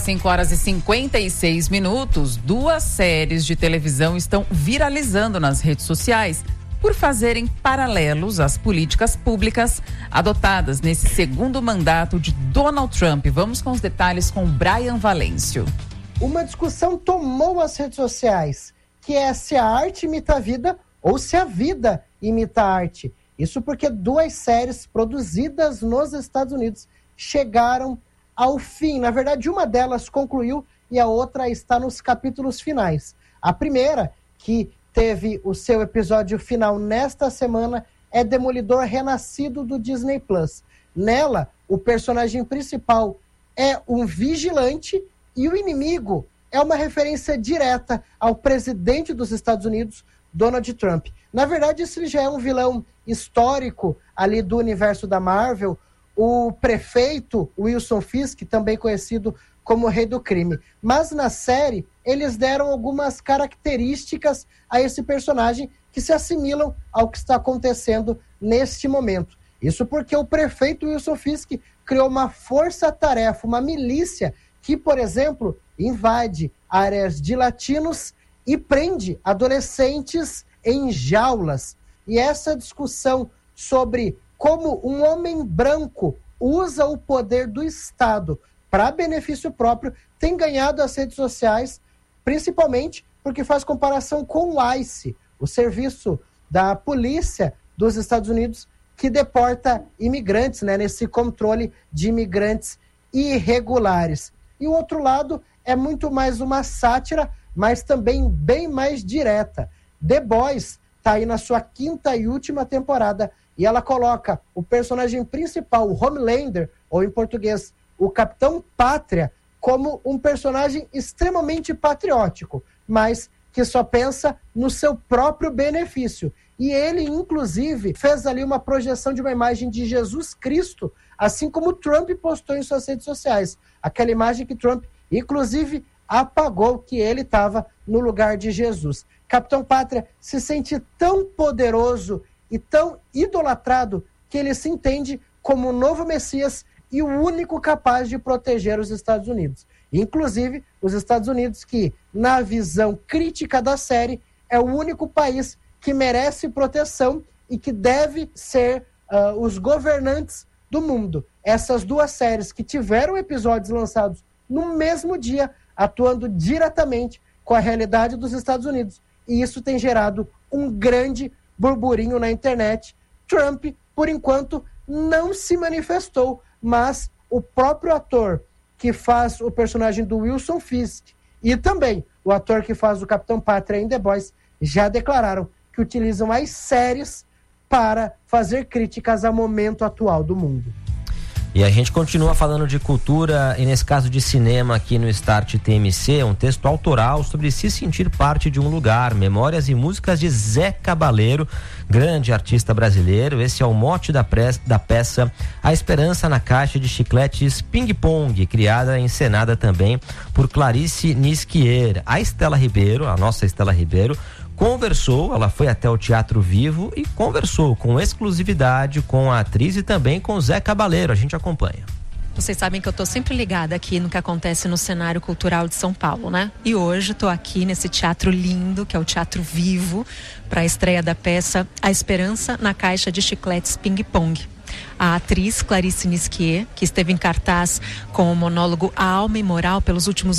5h56, 2 séries de televisão estão viralizando nas redes sociais por fazerem paralelos às políticas públicas adotadas nesse segundo mandato de Donald Trump. Vamos com os detalhes com Brian Valêncio. Uma discussão tomou as redes sociais, que é se a arte imita a vida ou se a vida imita a arte. Isso porque 2 séries produzidas nos Estados Unidos chegaram ao fim. Na verdade, uma delas concluiu e a outra está nos capítulos finais. A primeira, que teve o seu episódio final nesta semana, é Demolidor Renascido do Disney Plus. Nela, o personagem principal é um vigilante e o inimigo é uma referência direta ao presidente dos Estados Unidos, Donald Trump. Na verdade, esse já é um vilão histórico ali do universo da Marvel, o prefeito Wilson Fisk, também conhecido como Rei do Crime. Mas na série, eles deram algumas características a esse personagem que se assimilam ao que está acontecendo neste momento. Isso porque o prefeito Wilson Fisk criou uma força-tarefa, uma milícia que, por exemplo, invade áreas de latinos e prende adolescentes em jaulas. E essa discussão sobre como um homem branco usa o poder do Estado para benefício próprio tem ganhado as redes sociais, principalmente porque faz comparação com o ICE, o serviço da polícia dos Estados Unidos que deporta imigrantes, né, nesse controle de imigrantes irregulares. E o outro lado é muito mais uma sátira, mas também bem mais direta. The Boys está aí na sua 5ª e última temporada e ela coloca o personagem principal, o Homelander, ou em português, o Capitão Pátria, como um personagem extremamente patriótico, mas que só pensa no seu próprio benefício. E ele, inclusive, fez ali uma projeção de uma imagem de Jesus Cristo, assim como Trump postou em suas redes sociais. Aquela imagem que Trump, inclusive, apagou que ele estava no lugar de Jesus. Capitão Pátria se sente tão poderoso e tão idolatrado que ele se entende como o novo Messias e o único capaz de proteger os Estados Unidos. Inclusive, os Estados Unidos que, na visão crítica da série, é o único país que merece proteção e que deve ser os governantes do mundo. Essas 2 séries que tiveram episódios lançados no mesmo dia, atuando diretamente com a realidade dos Estados Unidos, e isso tem gerado um grande burburinho na internet. Trump, por enquanto, não se manifestou, mas o próprio ator que faz o personagem do Wilson Fisk e também o ator que faz o Capitão Pátria em The Boys já declararam que utilizam as séries para fazer críticas ao momento atual do mundo. E a gente continua falando de cultura e nesse caso de cinema aqui no Start TMC, um texto autoral sobre se sentir parte de um lugar, memórias e músicas de Zé Cabaleiro, grande artista brasileiro. Esse é o mote da peça A Esperança na Caixa de Chicletes Ping Pong, criada e encenada também por Clarice Nisquier. A Estela Ribeiro, a nossa Estela Ribeiro, conversou, ela foi até o Teatro Vivo e conversou com exclusividade com a atriz e também com o Zé Cabaleiro. A gente acompanha. Vocês sabem que eu tô sempre ligada aqui no que acontece no cenário cultural de São Paulo, né? E hoje tô aqui nesse teatro lindo, que é o Teatro Vivo, para a estreia da peça A Esperança na Caixa de Chicletes Ping Pong. A atriz Clarice Nisquier, que esteve em cartaz com o monólogo A Alma Imoral pelos últimos